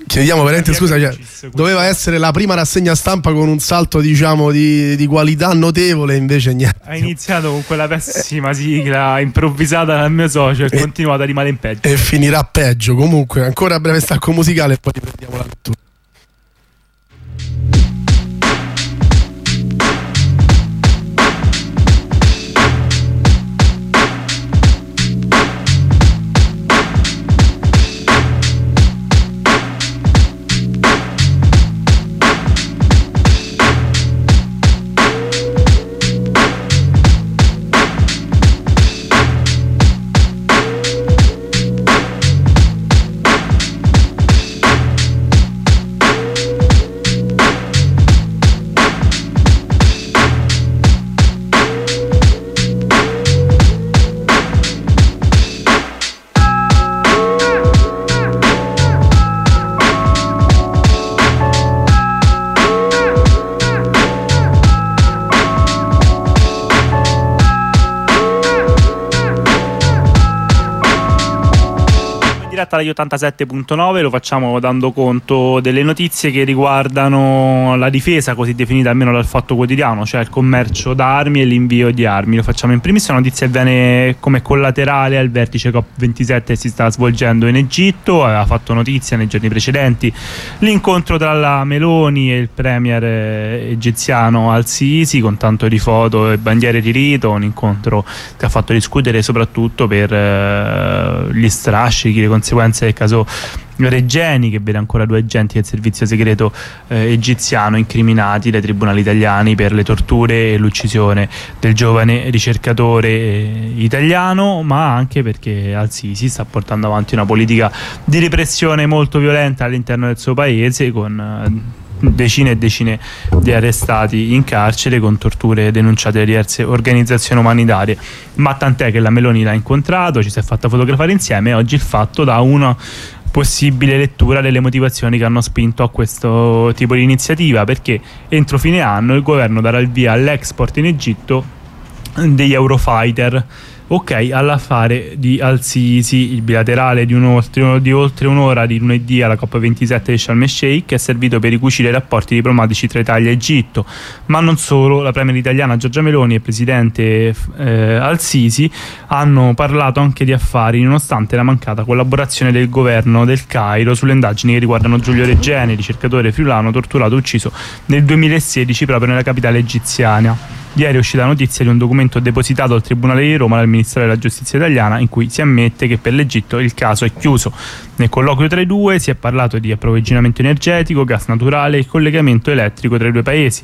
Speaker 2: Chiediamo veramente scusa, cioè, doveva essere la prima rassegna stampa con un salto, diciamo, di, di qualità notevole, invece niente.
Speaker 1: Ha iniziato con quella pessima sigla improvvisata dal mio socio e, e continuata a rimanere in peggio.
Speaker 2: E finirà peggio. Comunque, ancora breve stacco musicale e poi riprendiamo la lettura.
Speaker 1: Radio ottantasette punto nove, lo facciamo dando conto delle notizie che riguardano la difesa così definita almeno dal Fatto Quotidiano, cioè il commercio d'armi e l'invio di armi. Lo facciamo in primis, la notizia viene come collaterale al vertice COP ventisette che si sta svolgendo in Egitto. Aveva fatto notizia nei giorni precedenti l'incontro tra la Meloni e il premier egiziano Al-Sisi, con tanto di foto e bandiere di rito, un incontro che ha fatto discutere soprattutto per eh, gli strascichi, le conseguenze del caso Regeni, che vede ancora due agenti del servizio segreto eh, egiziano incriminati dai tribunali italiani per le torture e l'uccisione del giovane ricercatore eh, italiano, ma anche perché Al-Sisi sta portando avanti una politica di repressione molto violenta all'interno del suo paese, con eh, decine e decine di arrestati in carcere, con torture denunciate da diverse organizzazioni umanitarie. Ma tant'è che la Meloni l'ha incontrato, ci si è fatta fotografare insieme, e oggi il Fatto dà una possibile lettura delle motivazioni che hanno spinto a questo tipo di iniziativa, perché entro fine anno il governo darà il via all'export in Egitto degli Eurofighter. Ok all'affare di Al-Sisi. Il bilaterale di, un oltre, di oltre un'ora di lunedì alla COP ventisette di Sharm el-Sheikh è servito per ricucire i rapporti diplomatici tra Italia e Egitto, ma non solo. La premier italiana Giorgia Meloni e il presidente eh, Al-Sisi hanno parlato anche di affari, nonostante la mancata collaborazione del governo del Cairo sulle indagini che riguardano Giulio Regeni, ricercatore friulano torturato e ucciso nel duemilasedici proprio nella capitale egiziana. Ieri è uscita la notizia di un documento depositato al Tribunale di Roma dal Ministero della Giustizia italiana, in cui si ammette che per l'Egitto il caso è chiuso. Nel colloquio tra i due si è parlato di approvvigionamento energetico, gas naturale e collegamento elettrico tra i due paesi,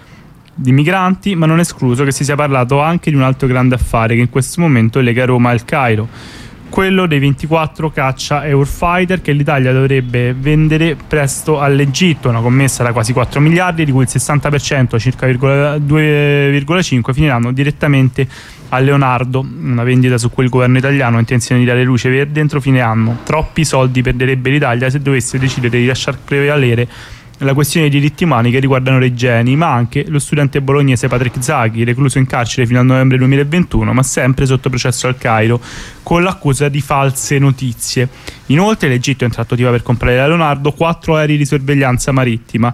Speaker 1: di migranti, ma non è escluso che si sia parlato anche di un altro grande affare che in questo momento lega Roma al Cairo, quello dei ventiquattro caccia Eurofighter che l'Italia dovrebbe vendere presto all'Egitto, una commessa da quasi quattro miliardi, di cui il sessanta per cento, circa due virgola cinque, finiranno direttamente a Leonardo, una vendita su cui il governo italiano ha intenzione di dare luce verde entro fine anno. Troppi soldi perderebbe l'Italia se dovesse decidere di lasciar prevalere la questione dei diritti umani che riguardano Regeni, ma anche lo studente bolognese Patrick Zaki, recluso in carcere fino al novembre duemilaventuno, ma sempre sotto processo al Cairo con l'accusa di false notizie. Inoltre l'Egitto è in trattativa per comprare da Leonardo quattro aerei di sorveglianza marittima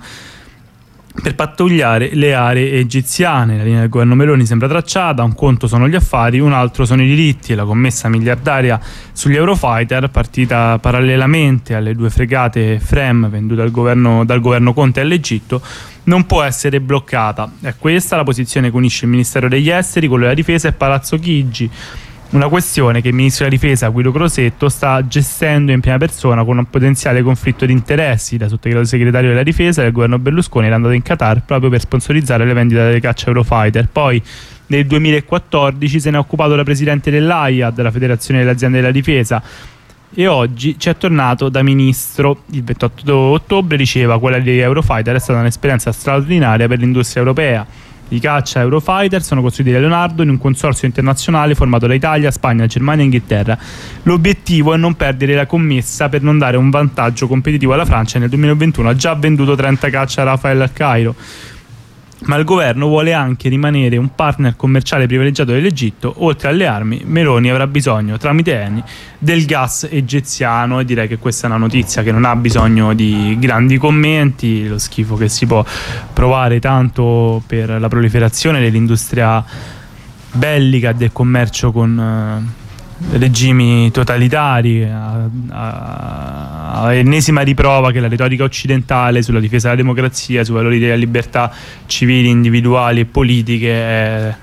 Speaker 1: per pattugliare le aree egiziane. La linea del governo Meloni sembra tracciata: un conto sono gli affari, un altro sono i diritti, e la commessa miliardaria sugli Eurofighter, partita parallelamente alle due fregate Frem vendute dal governo, dal governo Conte all'Egitto, non può essere bloccata. È questa la posizione che unisce il Ministero degli Esteri, quello della Difesa e Palazzo Chigi, una questione che il ministro della Difesa Guido Crosetto sta gestendo in prima persona, con un potenziale conflitto di interessi. Da sottosegretario della Difesa del governo Berlusconi era andato in Qatar proprio per sponsorizzare le vendite delle caccia Eurofighter. Poi nel duemilaquattordici se ne è occupato la presidente dell'A I A D, la Federazione delle Aziende della Difesa, e oggi ci è tornato da ministro. Il ventotto ottobre diceva: quella di Eurofighter è stata un'esperienza straordinaria per l'industria europea. I caccia Eurofighter sono costruiti da Leonardo in un consorzio internazionale formato da Italia, Spagna, Germania e Inghilterra. L'obiettivo è non perdere la commessa per non dare un vantaggio competitivo alla Francia. Nel duemilaventuno ha già venduto trenta caccia Rafael al Cairo. ma il governo vuole anche rimanere un partner commerciale privilegiato dell'Egitto. Oltre alle armi, Meloni avrà bisogno tramite Eni del gas egiziano, e direi che questa è una notizia che non ha bisogno di grandi commenti. Lo schifo che si può provare tanto per la proliferazione dell'industria bellica, del commercio con eh, regimi totalitari, a, a, a ennesima riprova che la retorica occidentale sulla difesa della democrazia, sui valori delle libertà civili, individuali e politiche è,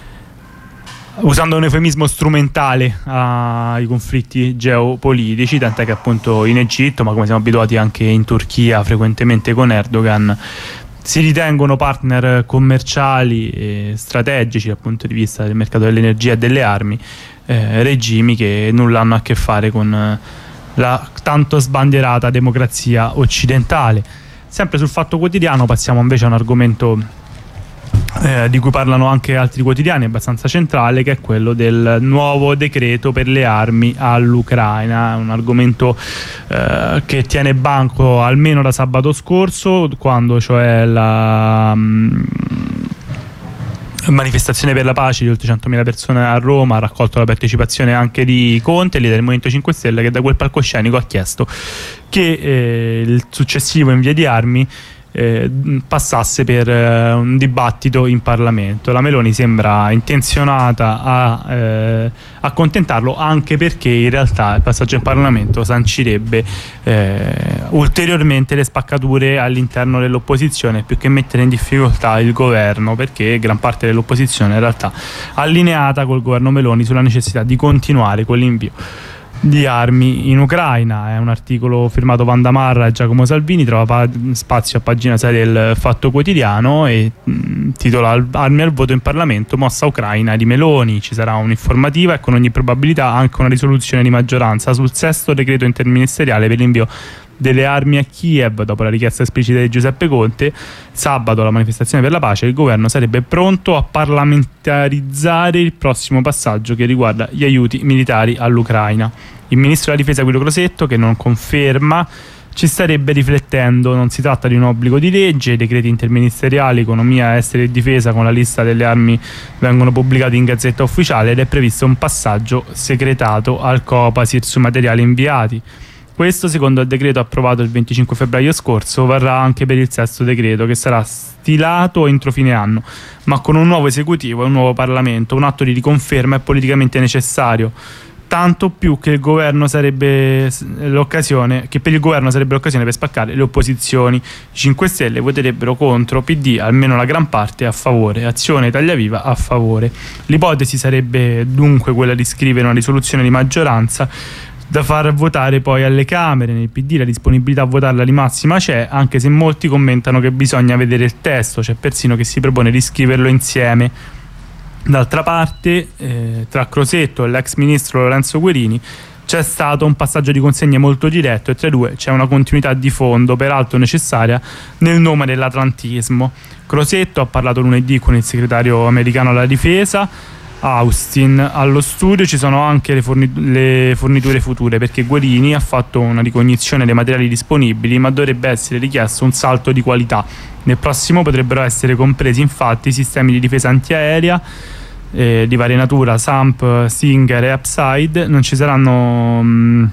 Speaker 1: usando un eufemismo, strumentale ai conflitti geopolitici, tant'è che appunto in Egitto, ma come siamo abituati anche in Turchia frequentemente con Erdogan, si ritengono partner commerciali e strategici dal punto di vista del mercato dell'energia e delle armi, eh, regimi che nulla hanno a che fare con la tanto sbandierata democrazia occidentale. Sempre sul Fatto Quotidiano passiamo invece a un argomento Eh, di cui parlano anche altri quotidiani, abbastanza centrale, che è quello del nuovo decreto per le armi all'Ucraina. Un argomento eh, che tiene banco almeno da sabato scorso, quando cioè la mh, manifestazione per la pace di oltre centomila persone a Roma ha raccolto la partecipazione anche di Conte, leader del Movimento cinque Stelle, che da quel palcoscenico ha chiesto che eh, il successivo invio di armi Eh, passasse per eh, un dibattito in Parlamento. La Meloni sembra intenzionata a eh, accontentarlo, anche perché in realtà il passaggio in Parlamento sancirebbe eh, ulteriormente le spaccature all'interno dell'opposizione, più che mettere in difficoltà il governo, perché gran parte dell'opposizione in realtà allineata col governo Meloni sulla necessità di continuare con l'invio di armi in Ucraina. È un articolo firmato Wanda Marra e Giacomo Salvini, trova pa- spazio a pagina sei del Fatto Quotidiano e mh, titola "Armi al voto in Parlamento, mossa Ucraina di Meloni". Ci sarà un'informativa e con ogni probabilità anche una risoluzione di maggioranza sul sesto decreto interministeriale per l'invio delle armi a Kiev. Dopo la richiesta esplicita di Giuseppe Conte, sabato alla manifestazione per la pace, il governo sarebbe pronto a parlamentarizzare il prossimo passaggio che riguarda gli aiuti militari all'Ucraina. Il ministro della difesa Guido Crosetto, che non conferma, ci starebbe riflettendo. Non si tratta di un obbligo di legge, i decreti interministeriali economia, esteri e difesa con la lista delle armi vengono pubblicati in Gazzetta Ufficiale ed è previsto un passaggio segretato al Copasir sui materiali inviati. Questo, secondo il decreto approvato il venticinque febbraio scorso, varrà anche per il sesto decreto, che sarà stilato entro fine anno, ma con un nuovo esecutivo e un nuovo Parlamento. Un atto di riconferma è politicamente necessario, tanto più che il governo sarebbe l'occasione che per il governo sarebbe l'occasione per spaccare le opposizioni. I cinque Stelle voterebbero contro, P D almeno la gran parte a favore, Azione e Italia Viva a favore. L'ipotesi sarebbe dunque quella di scrivere una risoluzione di maggioranza da far votare poi alle Camere. Nel P D la disponibilità a votarla di massima c'è, anche se molti commentano che bisogna vedere il testo, c'è persino chi si propone di scriverlo insieme. D'altra parte, eh, tra Crosetto e l'ex ministro Lorenzo Guerini c'è stato un passaggio di consegne molto diretto e tra i due c'è una continuità di fondo, peraltro necessaria, nel nome dell'atlantismo. Crosetto ha parlato lunedì con il segretario americano alla difesa Austin. Allo studio ci sono anche le, forni- le forniture future, perché Guerini ha fatto una ricognizione dei materiali disponibili, ma dovrebbe essere richiesto un salto di qualità. Nel prossimo potrebbero essere compresi infatti sistemi di difesa antiaerea eh, di varia natura, SAMP, Stinger e Upside. Non ci saranno mh,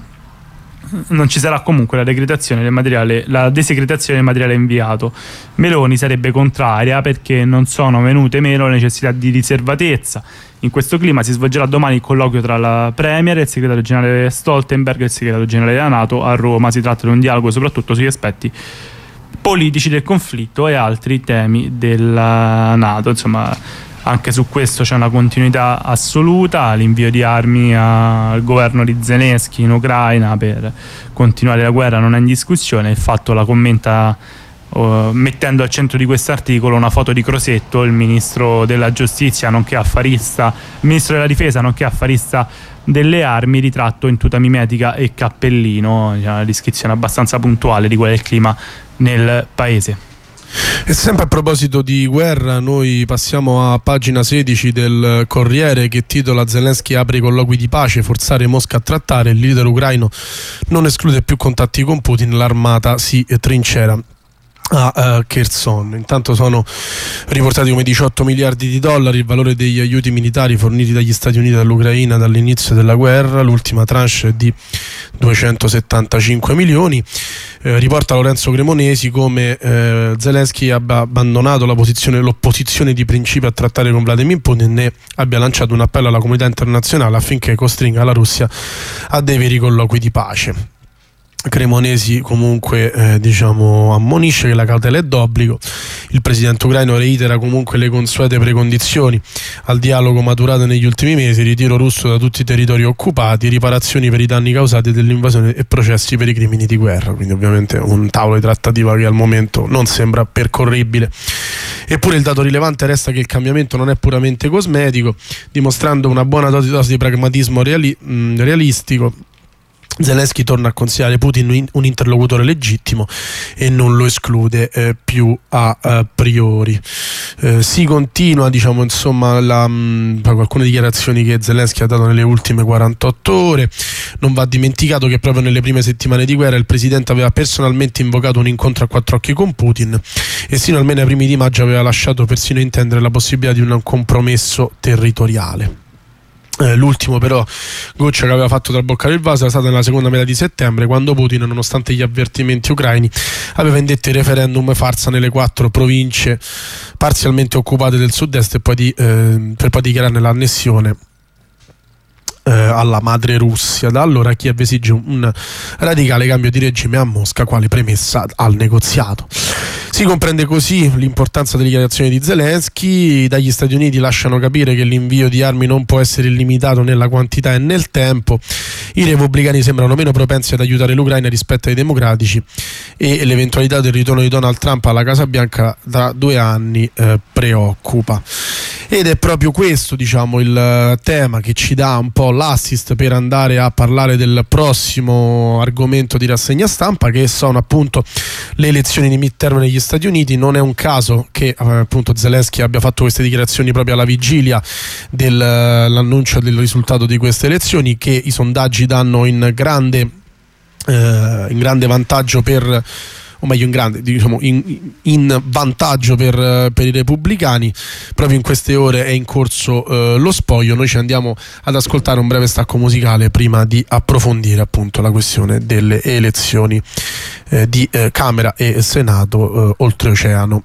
Speaker 1: non ci sarà comunque la decretazione del materiale, la desecretazione del materiale inviato. Meloni sarebbe contraria perché non sono venute meno le necessità di riservatezza. In questo clima si svolgerà domani il colloquio tra la Premier e il segretario generale Stoltenberg e il segretario generale della NATO a Roma. Si tratta di un dialogo soprattutto sugli aspetti politici del conflitto e altri temi della NATO. Insomma, anche su questo c'è una continuità assoluta. L'invio di armi al governo di Zelensky in Ucraina per continuare la guerra non è in discussione. Il fatto la commenta uh, mettendo al centro di questo articolo una foto di Crosetto, il ministro della giustizia nonché affarista, il ministro della difesa nonché affarista delle armi, ritratto in tuta mimetica e cappellino. C'è una descrizione abbastanza puntuale di qual è il clima nel paese.
Speaker 2: E sempre a proposito di guerra, noi passiamo a pagina sedici del Corriere, che titola "Zelensky apre i colloqui di pace, forzare Mosca a trattare, il leader ucraino non esclude più contatti con Putin, l'armata si trincera". a uh, Kherson. Intanto sono riportati come diciotto miliardi di dollari il valore degli aiuti militari forniti dagli Stati Uniti all'Ucraina dall'inizio della guerra. L'ultima tranche è di duecentosettantacinque milioni. Eh, riporta Lorenzo Cremonesi come eh, Zelensky abbia abbandonato la posizione, l'opposizione di principio a trattare con Vladimir Putin e abbia lanciato un appello alla comunità internazionale affinché costringa la Russia a dei veri colloqui di pace. Cremonesi comunque eh, diciamo ammonisce che la cautela è d'obbligo. Il presidente ucraino reitera comunque le consuete precondizioni al dialogo maturato negli ultimi mesi: ritiro russo da tutti i territori occupati, riparazioni per i danni causati dall'invasione e processi per i crimini di guerra. Quindi ovviamente un tavolo di trattativa che al momento non sembra percorribile. Eppure il dato rilevante resta che il cambiamento non è puramente cosmetico, dimostrando una buona dose di pragmatismo reali- mh, realistico. Zelensky torna a considerare Putin un interlocutore legittimo e non lo esclude eh, più a, a priori. Eh, si continua, diciamo, insomma, la, mh, alcune dichiarazioni che Zelensky ha dato nelle ultime quarantotto ore. Non va dimenticato che proprio nelle prime settimane di guerra il presidente aveva personalmente invocato un incontro a quattro occhi con Putin e sino almeno ai primi di maggio aveva lasciato persino intendere la possibilità di un compromesso territoriale. Eh, l'ultimo però goccia che aveva fatto traboccare il vaso era stata nella seconda metà di settembre, quando Putin, nonostante gli avvertimenti ucraini, aveva indetto il referendum farsa nelle quattro province parzialmente occupate del sud-est e poi di, eh, per poi dichiararne l'annessione eh, alla madre Russia. Da allora Kiev esige un, un radicale cambio di regime a Mosca quale premessa al negoziato. Si comprende così l'importanza delle dichiarazioni di Zelensky. Dagli Stati Uniti lasciano capire che l'invio di armi non può essere limitato nella quantità e nel tempo. I repubblicani sembrano meno propensi ad aiutare l'Ucraina rispetto ai democratici e l'eventualità del ritorno di Donald Trump alla Casa Bianca tra due anni eh, preoccupa. Ed è proprio questo, diciamo, il tema che ci dà un po' l'assist per andare a parlare del prossimo argomento di rassegna stampa, che sono appunto le elezioni di midterm negli Stati Uniti. Non è un caso che eh, appunto Zelensky abbia fatto queste dichiarazioni proprio alla vigilia dell'annuncio del risultato di queste elezioni, che i sondaggi danno in grande, eh, in grande vantaggio per o meglio in grande, diciamo in, in vantaggio per, per i repubblicani. Proprio in queste ore è in corso eh, lo spoglio. Noi ci andiamo ad ascoltare un breve stacco musicale prima di approfondire appunto la questione delle elezioni eh, di eh, Camera e Senato eh, oltreoceano.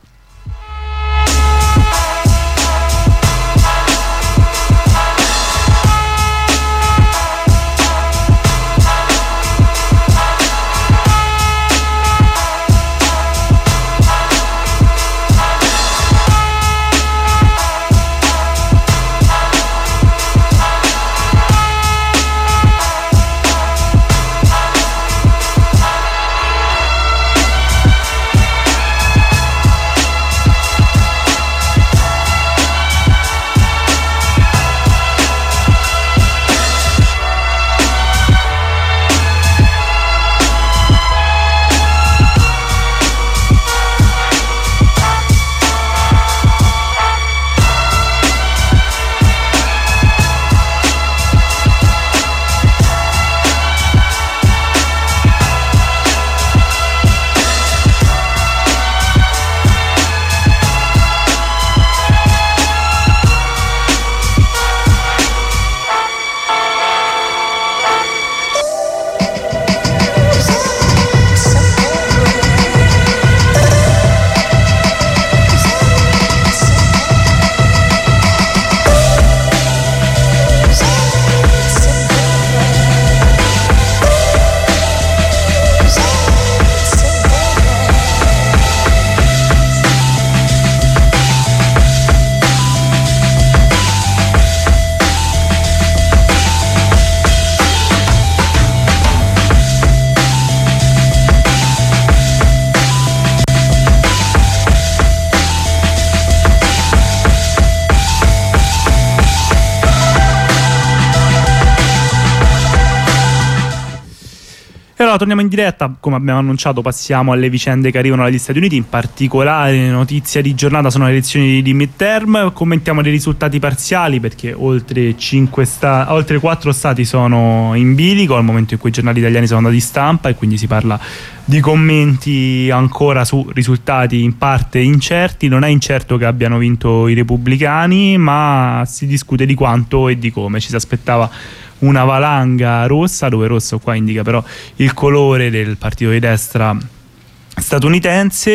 Speaker 1: E allora torniamo in diretta, come abbiamo annunciato passiamo alle vicende che arrivano dagli Stati Uniti, in particolare notizia di giornata sono le elezioni di midterm, commentiamo dei risultati parziali perché oltre, cinque sta- oltre quattro stati sono in bilico al momento in cui i giornali italiani sono andati in stampa e quindi si parla di commenti ancora su risultati in parte incerti. Non è incerto che abbiano vinto i repubblicani, ma si discute di quanto e di come. Ci si aspettava una valanga rossa, dove rosso qua indica però il colore del partito di destra statunitense,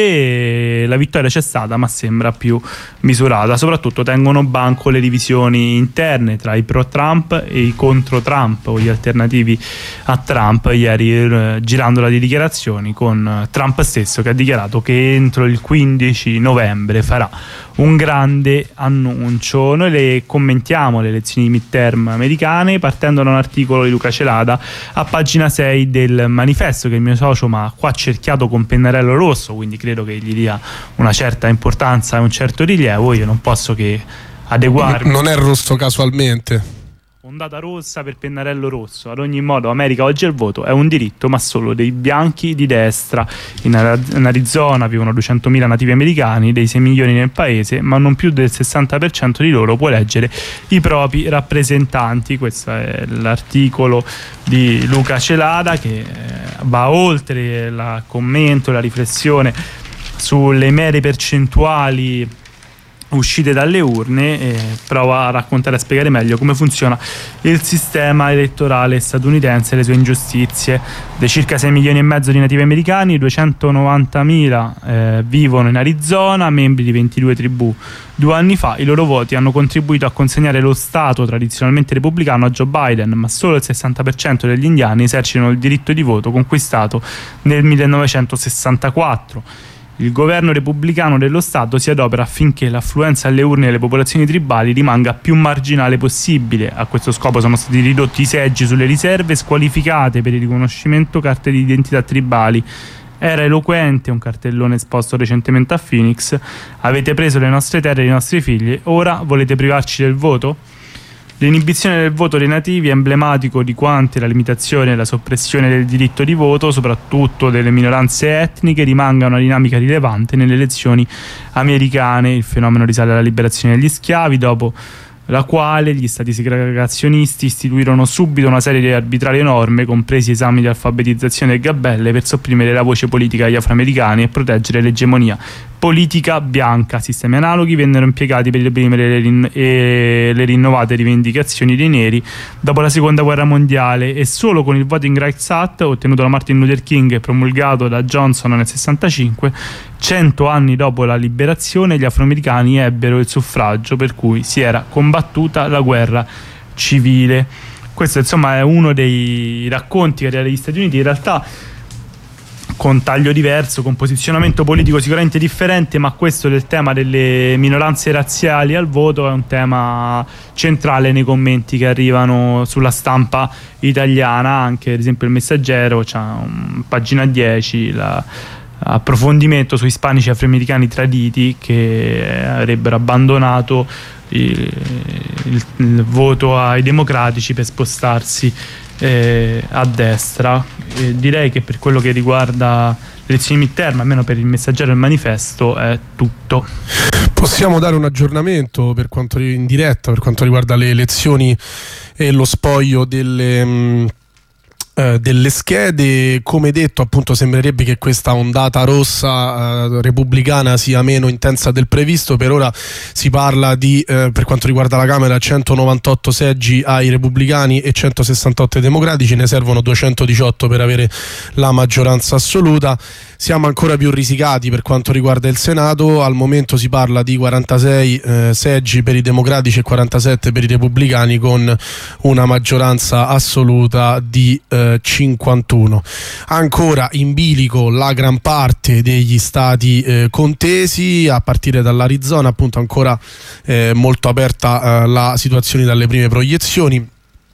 Speaker 1: e la vittoria c'è stata ma sembra più misurata. Soprattutto tengono banco le divisioni interne tra i pro Trump e i contro Trump o gli alternativi a Trump. Ieri eh, girandola di dichiarazioni con Trump stesso che ha dichiarato che entro il quindici novembre farà un grande annuncio. Noi le commentiamo le elezioni di midterm americane partendo da un articolo di Luca Celada a pagina sei del Manifesto, che è il mio socio ma qua cerchiato con pennarello rosso, quindi credo che gli dia una certa importanza e un certo rilievo. Io non posso che adeguarmi.
Speaker 2: Non è rosso casualmente.
Speaker 1: Ondata rossa per pennarello rosso. Ad ogni modo, America oggi al voto è un diritto, ma solo dei bianchi di destra. In, Ar- in Arizona vivono duecentomila nativi americani, dei sei milioni nel paese, ma non più del sessanta per cento di loro può eleggere i propri rappresentanti. Questo è l'articolo di Luca Celada che eh, va oltre il commento e la riflessione sulle mere percentuali uscite dalle urne e prova a raccontare e a spiegare meglio come funziona il sistema elettorale statunitense e le sue ingiustizie. Dei circa sei milioni e mezzo di nativi americani, duecentonovantamila eh, vivono in Arizona, membri di ventidue tribù. Due anni fa i loro voti hanno contribuito a consegnare lo stato tradizionalmente repubblicano a Joe Biden, ma solo il sessanta per cento degli indiani esercitano il diritto di voto conquistato nel millenovecentosessantaquattro. Il governo repubblicano dello Stato si adopera affinché l'affluenza alle urne delle popolazioni tribali rimanga più marginale possibile. A questo scopo sono stati ridotti i seggi sulle riserve squalificate per il riconoscimento carte di identità tribali. Era eloquente un cartellone esposto recentemente a Phoenix: avete preso le nostre terre e i nostri figli, ora volete privarci del voto? L'inibizione del voto dei nativi è emblematico di quante la limitazione e la soppressione del diritto di voto, soprattutto delle minoranze etniche, rimanga una dinamica rilevante nelle elezioni americane. Il fenomeno risale alla liberazione degli schiavi, dopo la quale gli stati segregazionisti istituirono subito una serie di arbitrarie norme, compresi esami di alfabetizzazione e gabelle, per sopprimere la voce politica agli afroamericani e proteggere l'egemonia politica bianca. Sistemi analoghi vennero impiegati per reprimere le, rin- e le rinnovate rivendicazioni dei neri dopo la seconda guerra mondiale, e solo con il Voting Rights Act ottenuto da Martin Luther King e promulgato da Johnson nel sessantacinque, cento anni dopo la liberazione, gli afroamericani ebbero il suffragio, per cui si era combattuta la guerra civile. Questo insomma è uno dei racconti che arriva dagli Stati Uniti, in realtà con taglio diverso, con posizionamento politico sicuramente differente, ma questo del tema delle minoranze razziali al voto è un tema centrale nei commenti che arrivano sulla stampa italiana. Anche ad esempio il Messaggero c'ha un, pagina dieci, la approfondimento su ispanici afroamericani traditi che avrebbero abbandonato il, il, il voto ai democratici per spostarsi eh, a destra. Eh, direi che per quello che riguarda le elezioni midterm, almeno per il Messaggero e il Manifesto, è tutto.
Speaker 2: Possiamo dare un aggiornamento per quanto in diretta per quanto riguarda le elezioni e lo spoglio delle mh, delle schede. Come detto, appunto, sembrerebbe che questa ondata rossa eh, repubblicana sia meno intensa del previsto. Per ora si parla di, eh, per quanto riguarda la Camera, centonovantotto seggi ai repubblicani e centosessantotto ai democratici, ne servono duecentodiciotto per avere la maggioranza assoluta. Siamo ancora più risicati per quanto riguarda il Senato. Al momento si parla di quarantasei eh, seggi per i democratici e quarantasette per i repubblicani, con una maggioranza assoluta di eh, cinquantuno. Ancora in bilico la gran parte degli stati eh, contesi, a partire dall'Arizona, appunto ancora eh, molto aperta eh, la situazione dalle prime proiezioni.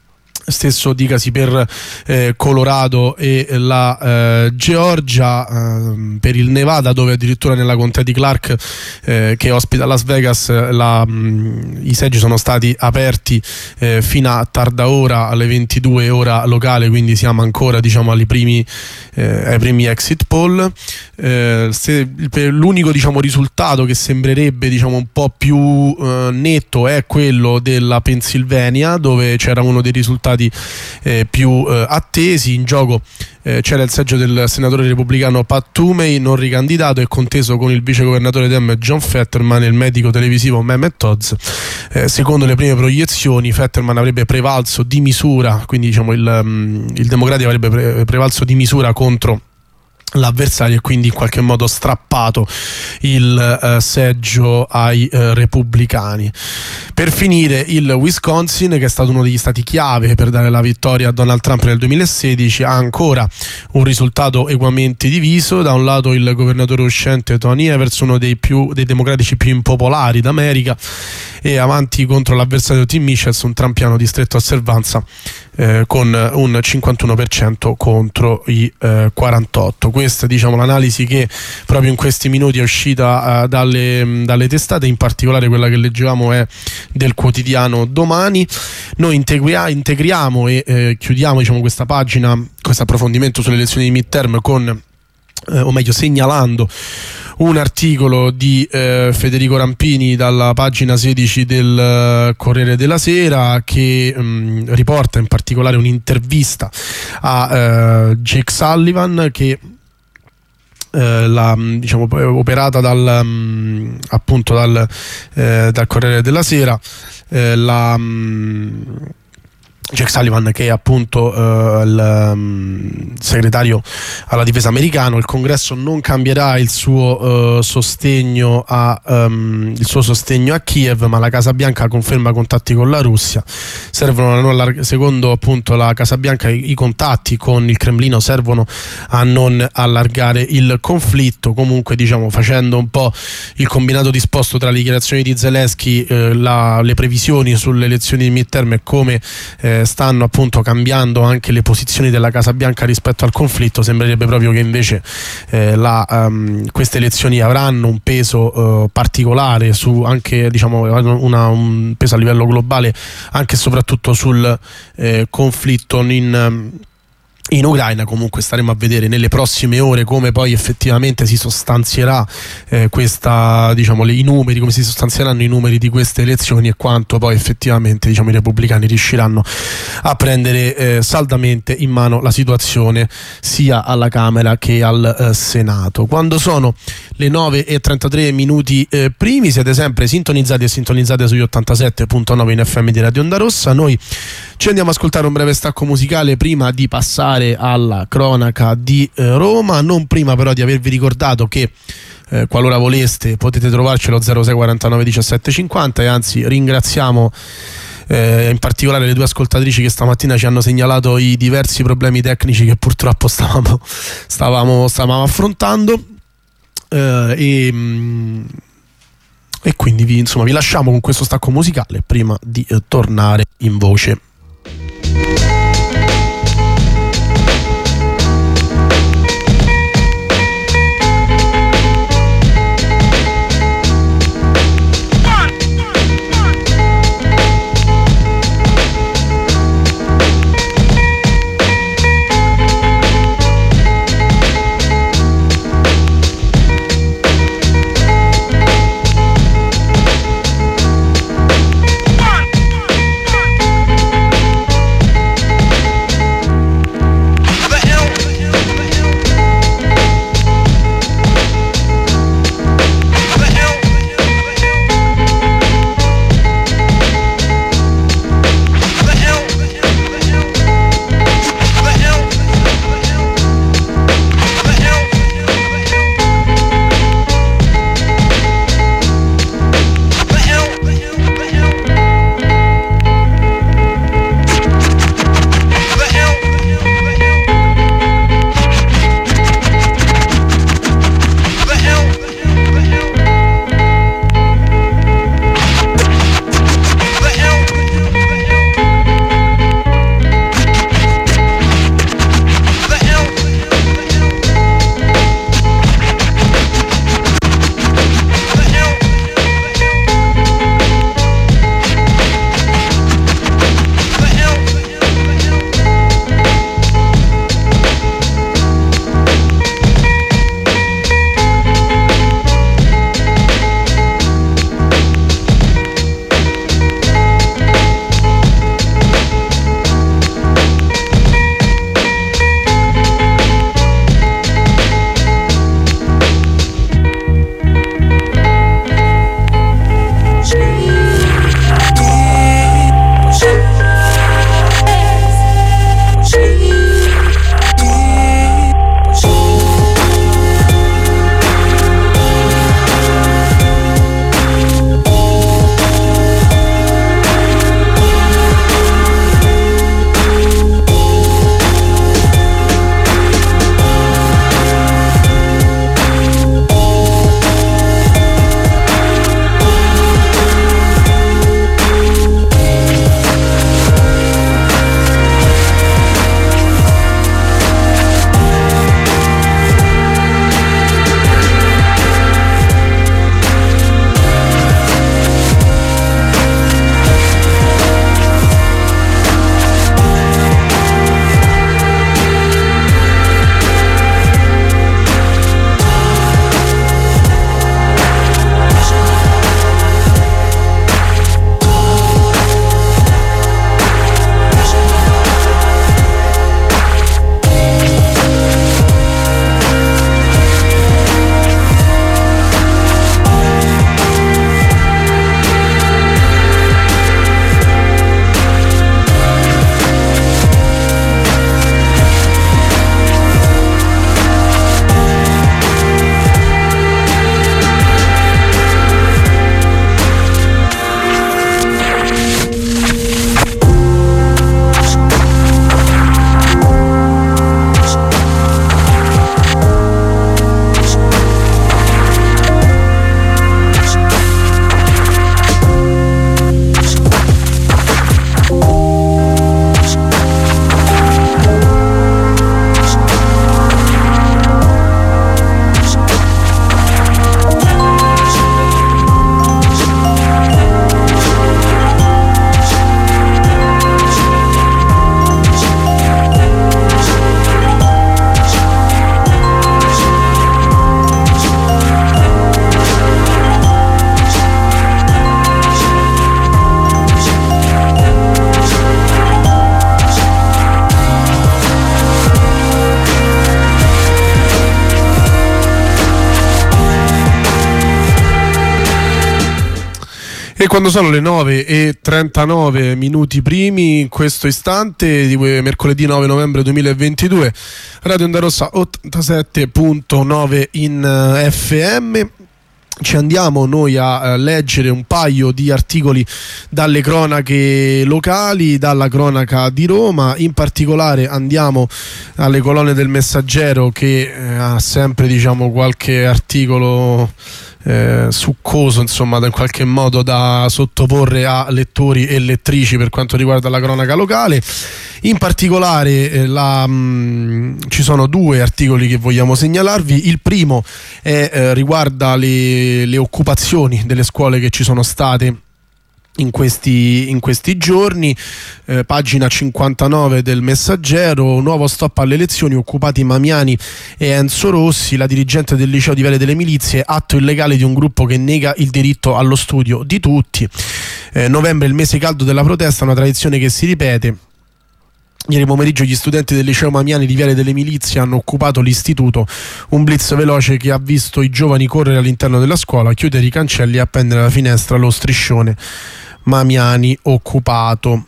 Speaker 2: Stesso dicasi per eh, Colorado e la eh, Georgia, eh, per il Nevada, dove addirittura nella contea di Clark, eh, che ospita Las Vegas, la, mh, i seggi sono stati aperti eh, fino a tarda ora, alle ventidue ora locale, quindi siamo ancora, diciamo, ai primi, eh, ai primi exit poll. Eh, se, l'unico, diciamo, risultato che sembrerebbe, diciamo, un po' più eh, netto è quello della Pennsylvania, dove c'era uno dei risultati Eh, più eh, attesi. In gioco eh, c'era il seggio del senatore repubblicano Pat Toomey, non ricandidato e conteso con il vicegovernatore Dem John Fetterman e il medico televisivo Mehmet Oz. Eh, secondo le prime proiezioni Fetterman avrebbe prevalso di misura, quindi, diciamo, il, um, il democratico avrebbe pre- prevalso di misura contro l'avversario e quindi in qualche modo strappato il uh, seggio ai uh, repubblicani. Per finire, il Wisconsin, che è stato uno degli stati chiave per dare la vittoria a Donald Trump nel duemilasedici, ha ancora un risultato equamente diviso. Da un lato il governatore uscente Tony Evers, uno dei, più, dei democratici più impopolari d'America, e avanti contro l'avversario Tim Michels, un trampiano di stretta osservanza, eh, con un cinquantuno per cento contro i eh, quarantotto. Questa, diciamo, l'analisi che proprio in questi minuti è uscita uh, dalle, dalle testate, in particolare quella che leggevamo è del quotidiano Domani. Noi integria, integriamo e eh, chiudiamo, diciamo, questa pagina, questo approfondimento sulle elezioni di midterm con, eh, o meglio segnalando, un articolo di eh, Federico Rampini dalla pagina sedici del uh, Corriere della Sera, che mh, riporta in particolare un'intervista a uh, Jake Sullivan, che eh, la, diciamo, operata dal, mh, appunto dal, eh, dal Corriere della Sera. eh, la mh, Jake Sullivan, che è appunto uh, il um, segretario alla difesa americano. Il Congresso non cambierà il suo uh, sostegno a um, il suo sostegno a Kiev, ma la Casa Bianca conferma contatti con la Russia. Servono a non allarg- secondo appunto la Casa Bianca i-, i contatti con il Cremlino servono a non allargare il conflitto. Comunque, diciamo, facendo un po' il combinato disposto tra le dichiarazioni di Zelensky, eh, la, le previsioni sulle elezioni di midterm e come eh, stanno appunto cambiando anche le posizioni della Casa Bianca rispetto al conflitto, sembrerebbe proprio che invece eh, la, um, queste elezioni avranno un peso uh, particolare su anche, diciamo, una, un peso a livello globale anche e soprattutto sul eh, conflitto in um, in Ucraina. Comunque staremo a vedere nelle prossime ore come poi effettivamente si sostanzierà eh, questa, diciamo, le, i numeri, come si sostanzieranno i numeri di queste elezioni e quanto poi effettivamente, diciamo, i repubblicani riusciranno a prendere eh, saldamente in mano la situazione sia alla Camera che al eh, Senato. Quando sono le nove e trentatré minuti eh, primi, siete sempre sintonizzati e sintonizzate sugli ottantasette virgola nove in F M di Radio Onda Rossa. Noi ci andiamo ad ascoltare un breve stacco musicale prima di passare alla cronaca di eh, Roma, non prima però di avervi ricordato che eh, qualora voleste potete trovarcelo zero sei quarantanove diciassette cinquanta, e anzi ringraziamo eh, in particolare le due ascoltatrici che stamattina ci hanno segnalato i diversi problemi tecnici che purtroppo stavamo, stavamo, stavamo affrontando eh, e, mh, e quindi vi, insomma, vi lasciamo con questo stacco musicale prima di eh, tornare in voce. Quando sono le nove e trentanove minuti primi, in questo istante di mercoledì nove novembre duemilaventidue, Radio Onda Rossa ottantasette virgola nove in F M. Ci andiamo noi a leggere un paio di articoli dalle cronache locali, dalla cronaca di Roma. In particolare andiamo alle colonne del Messaggero, che eh, ha sempre, diciamo, qualche articolo Eh, succoso, insomma, in qualche modo da sottoporre a lettori e lettrici per quanto riguarda la cronaca locale. In particolare eh, la, mh, ci sono due articoli che vogliamo segnalarvi. Il primo è, eh, riguarda le, le occupazioni delle scuole che ci sono state in questi, in questi giorni. Eh, pagina cinquantanove del Messaggero: nuovo stop alle elezioni, occupati Mamiani e Enzo Rossi, la dirigente del liceo di Viale delle Milizie, atto illegale di un gruppo che nega il diritto allo studio di tutti. Eh, novembre è il mese caldo della protesta, una tradizione che si ripete. Ieri pomeriggio gli studenti del liceo Mamiani di Viale delle Milizie hanno occupato l'istituto, un blitz veloce che ha visto i giovani correre all'interno della scuola, chiudere i cancelli e appendere alla finestra lo striscione Mamiani occupato.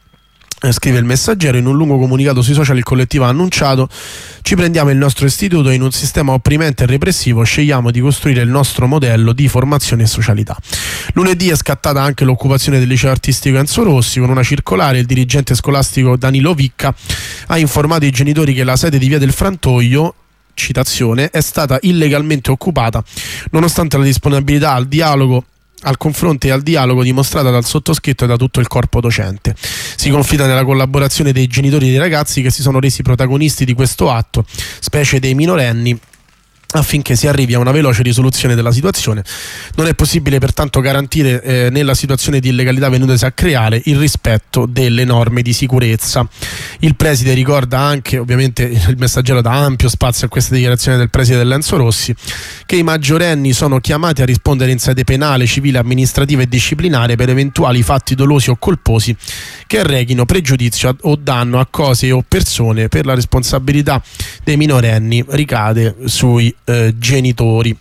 Speaker 2: Eh, scrive il Messaggero: in un lungo comunicato sui social il collettivo ha annunciato: ci prendiamo il nostro istituto, in un sistema opprimente e repressivo scegliamo di costruire il nostro modello di formazione e socialità. Lunedì è scattata anche l'occupazione del liceo artistico Enzo Rossi. Con una circolare il dirigente scolastico Danilo Vicca ha informato i genitori che la sede di Via del Frantoio, citazione, è stata illegalmente occupata nonostante la disponibilità al dialogo al confronto e al dialogo dimostrata dal sottoscritto e da tutto il corpo docente. Si confida nella collaborazione dei genitori dei ragazzi che si sono resi protagonisti di questo atto, specie dei minorenni, affinché si arrivi a una veloce risoluzione della situazione. Non è possibile pertanto garantire eh, nella situazione di illegalità venutasi a creare il rispetto delle norme di sicurezza. Il preside ricorda anche, ovviamente il Messaggero dà ampio spazio a questa dichiarazione del preside dell'Enzo Rossi, che i maggiorenni sono chiamati a rispondere in sede penale, civile, amministrativa e disciplinare per eventuali fatti dolosi o colposi che rechino pregiudizio o danno a cose o persone. Per la responsabilità dei minorenni ricade sui eh, genitori.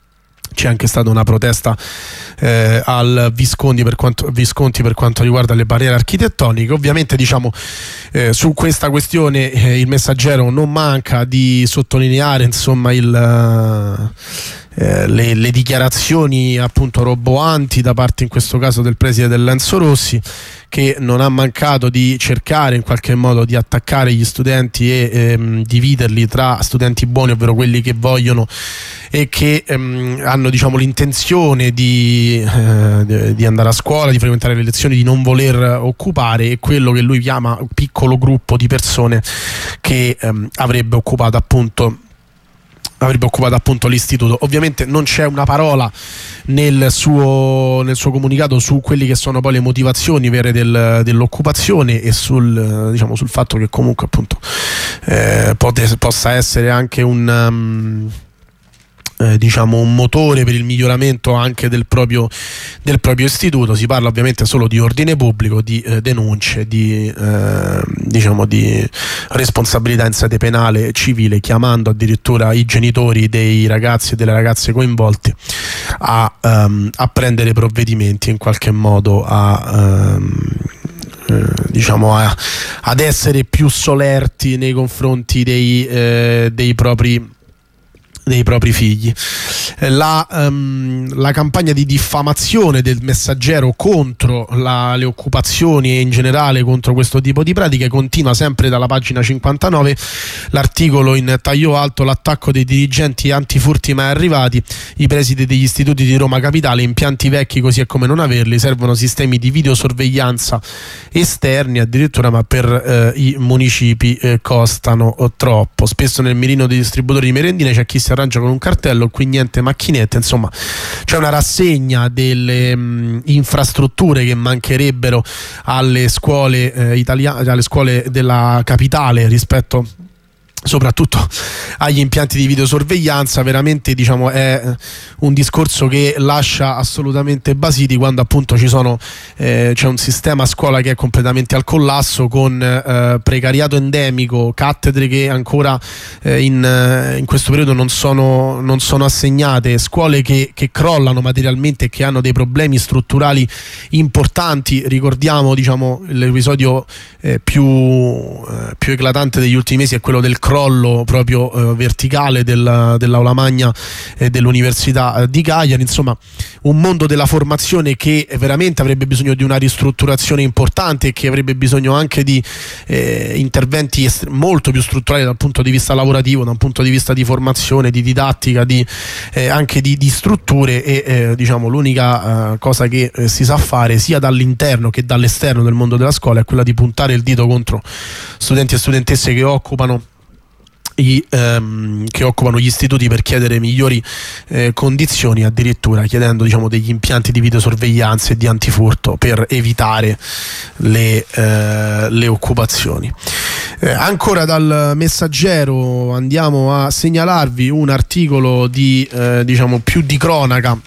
Speaker 2: C'è anche stata una protesta eh, al Visconti per, quanto, Visconti per quanto riguarda le barriere architettoniche. Ovviamente, diciamo, eh, su questa questione eh, il Messaggero non manca di sottolineare, insomma, il, eh, le, le dichiarazioni appunto roboanti da parte, in questo caso, del preside dell'Enzo Rossi, che non ha mancato di cercare in qualche modo di attaccare gli studenti e ehm, dividerli tra studenti buoni, ovvero quelli che vogliono e che ehm, hanno, diciamo, l'intenzione di, eh, di andare a scuola, di frequentare le lezioni, di non voler occupare, e quello che lui chiama un piccolo gruppo di persone che ehm, avrebbe occupato appunto avrebbe occupato appunto l'istituto. Ovviamente non c'è una parola nel suo, nel suo comunicato su quelli che sono poi le motivazioni vere del, dell'occupazione e sul, diciamo, sul fatto che comunque appunto eh, pote, possa essere anche un um, Eh, diciamo un motore per il miglioramento anche del proprio, del proprio istituto. Si parla ovviamente solo di ordine pubblico, di eh, denunce, di, eh, diciamo di responsabilità in sede penale e civile, chiamando addirittura i genitori dei ragazzi e delle ragazze coinvolti a, um, a prendere provvedimenti, in qualche modo a um, eh, diciamo a, ad essere più solerti nei confronti dei, eh, dei propri dei propri figli. La, um, la campagna di diffamazione del Messaggero contro la, le occupazioni e in generale contro questo tipo di pratiche continua sempre dalla pagina cinquantanove. L'articolo in taglio alto: l'attacco dei dirigenti antifurti mai arrivati, i presidi degli istituti di Roma Capitale, impianti vecchi così è come non averli, servono sistemi di videosorveglianza esterni addirittura, ma per eh, i municipi eh, costano eh, troppo. Spesso nel mirino dei distributori di merendine c'è chi si arrangia con un cartello, qui niente macchinette. Insomma, c'è una rassegna delle mh, infrastrutture che mancherebbero alle scuole eh, italiane, alle scuole della capitale rispetto soprattutto agli impianti di videosorveglianza. Veramente, diciamo, è un discorso che lascia assolutamente basiti quando appunto ci sono eh, c'è un sistema a scuola che è completamente al collasso, con eh, precariato endemico, cattedre che ancora eh, in, eh, in questo periodo non sono, non sono assegnate, scuole che, che crollano materialmente e che hanno dei problemi strutturali importanti. Ricordiamo, diciamo, l'episodio eh, più, eh, più eclatante degli ultimi mesi è quello del crollo proprio eh, verticale del, dell'aula magna eh, dell'Università eh, di Cagliari. Insomma, un mondo della formazione che veramente avrebbe bisogno di una ristrutturazione importante e che avrebbe bisogno anche di eh, interventi est- molto più strutturali dal punto di vista lavorativo, dal punto di vista di formazione, di didattica, di, eh, anche di, di strutture e eh, diciamo l'unica eh, cosa che eh, si sa fare sia dall'interno che dall'esterno del mondo della scuola è quella di puntare il dito contro studenti e studentesse che occupano I, ehm, che occupano gli istituti per chiedere migliori eh, condizioni, addirittura chiedendo, diciamo, degli impianti di videosorveglianza e di antifurto per evitare le, eh, le occupazioni. Eh, ancora dal Messaggero andiamo a segnalarvi un articolo di eh, diciamo più di cronaca.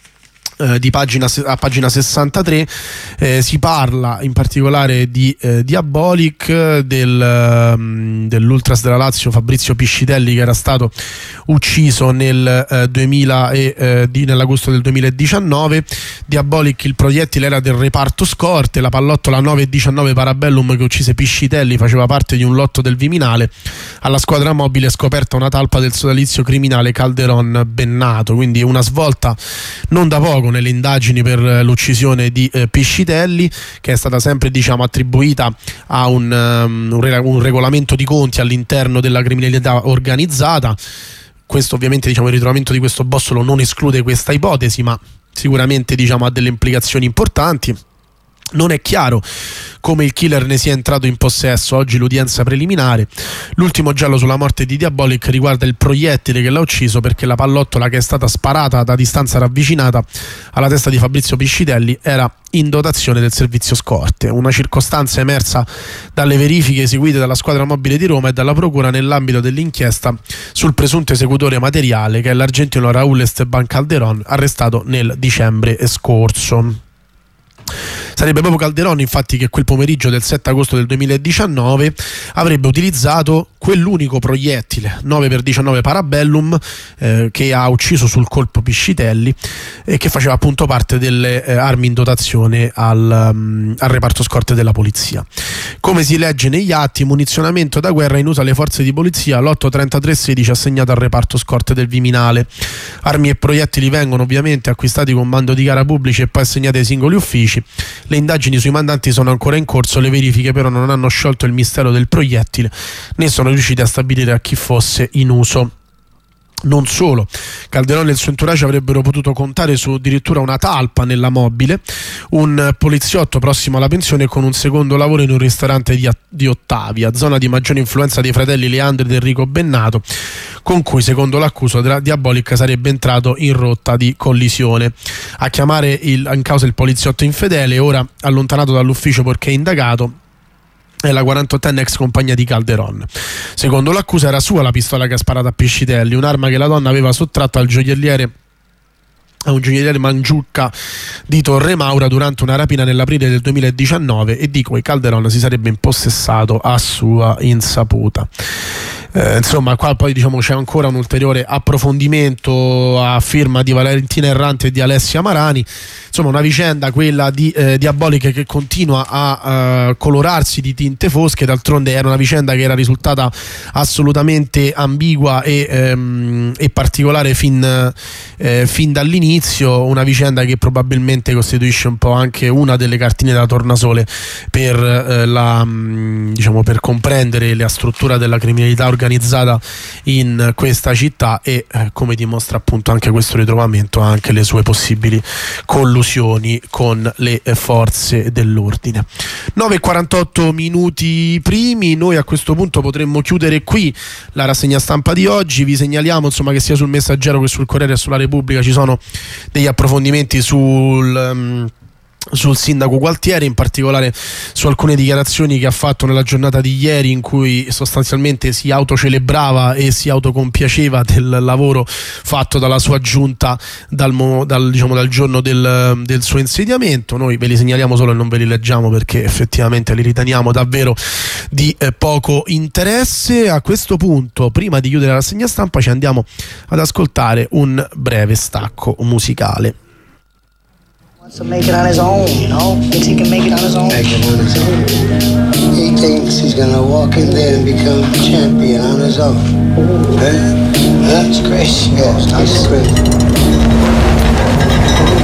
Speaker 2: Di pagina, a pagina sessantatré eh, si parla in particolare di eh, Diabolic, del, um, dell'Ultras della Lazio Fabrizio Piscitelli, che era stato ucciso nel, eh, duemila e, eh, di, nell'agosto del duemiladiciannove. Diabolic, il proiettile era del reparto scorte, la pallottola nove diciannove Parabellum che uccise Piscitelli faceva parte di un lotto del Viminale. Alla squadra mobile è scoperta una talpa del sodalizio criminale Calderon Bennato, quindi una svolta non da poco nelle indagini per l'uccisione di eh, Piscitelli, che è stata sempre, diciamo, attribuita a un, um, un, re- un regolamento di conti all'interno della criminalità organizzata. Questo ovviamente, diciamo, il ritrovamento di questo bossolo non esclude questa ipotesi, ma sicuramente, diciamo, ha delle implicazioni importanti. Non è chiaro come il killer ne sia entrato in possesso. Oggi l'udienza preliminare. L'ultimo giallo sulla morte di Diabolic riguarda il proiettile che l'ha ucciso, perché la pallottola che è stata sparata da distanza ravvicinata alla testa di Fabrizio Piscitelli era in dotazione del servizio scorte, una circostanza emersa dalle verifiche eseguite dalla squadra mobile di Roma e dalla procura nell'ambito dell'inchiesta sul presunto esecutore materiale, che è l'argentino Raúl Esteban Calderón, arrestato nel dicembre scorso. Sarebbe proprio Calderón, infatti, che quel pomeriggio del sette agosto del duemiladiciannove avrebbe utilizzato quell'unico proiettile nove per diciannove Parabellum eh, che ha ucciso sul colpo Piscitelli e che faceva appunto parte delle eh, armi in dotazione al, um, al reparto scorte della polizia. Come si legge negli atti, munizionamento da guerra in uso alle forze di polizia, lotto trentatré sedici assegnato al reparto scorte del Viminale. Armi e proiettili vengono ovviamente acquistati con bando di gara pubblici e poi assegnati ai singoli uffici. Le indagini sui mandanti sono ancora in corso, le verifiche però non hanno sciolto il mistero del proiettile né sono riusciti a stabilire a chi fosse in uso. Non solo, Calderón e il suo entourage avrebbero potuto contare su addirittura una talpa nella mobile, un poliziotto prossimo alla pensione con un secondo lavoro in un ristorante di, di Ottavia, zona di maggiore influenza dei fratelli Leandro ed Enrico Bennato, con cui, secondo l'accusa, Diabolic sarebbe entrato in rotta di collisione. A chiamare il, in causa il poliziotto infedele, ora allontanato dall'ufficio perché indagato, è la quarantottenne ex compagna di Calderón. Secondo l'accusa era sua la pistola che ha sparato a Piscitelli, un'arma che la donna aveva sottratto al gioielliere a un gioielliere Mangiucca di Torre Maura durante una rapina nell'aprile del duemiladiciannove e di cui Calderón si sarebbe impossessato a sua insaputa. Eh, insomma, qua poi, diciamo, c'è ancora un ulteriore approfondimento a firma di Valentina Errante e di Alessia Marani. Insomma, una vicenda, quella di eh, Diabolic, che continua a uh, colorarsi di tinte fosche. D'altronde era una vicenda che era risultata assolutamente ambigua e, ehm, e particolare fin, eh, fin dall'inizio, una vicenda che probabilmente costituisce un po' anche una delle cartine da tornasole per, eh, la, diciamo, per comprendere la struttura della criminalità organizzata in questa città e, eh, come dimostra appunto anche questo ritrovamento, anche le sue possibili collusioni con le forze dell'ordine. nove e quarantotto minuti primi, noi a questo punto potremmo chiudere qui la rassegna stampa di oggi. Vi segnaliamo, insomma, che sia sul Messaggero che sul Corriere e sulla Repubblica ci sono degli approfondimenti sul um, sul sindaco Gualtieri, in particolare su alcune dichiarazioni che ha fatto nella giornata di ieri, in cui sostanzialmente si autocelebrava e si autocompiaceva del lavoro fatto dalla sua giunta dal, dal, diciamo, dal giorno del, del suo insediamento. Noi ve li segnaliamo solo e non ve li leggiamo perché effettivamente li riteniamo davvero di eh, poco interesse. A questo punto, prima di chiudere la rassegna stampa, ci andiamo ad ascoltare un breve stacco musicale.
Speaker 8: Wants to make it on his own, you know? Thinks he can make it on his own.
Speaker 9: Make it on his own. He thinks he's gonna walk in there and become champion on his own. Huh? Huh? It's crazy. Yeah, it's crazy.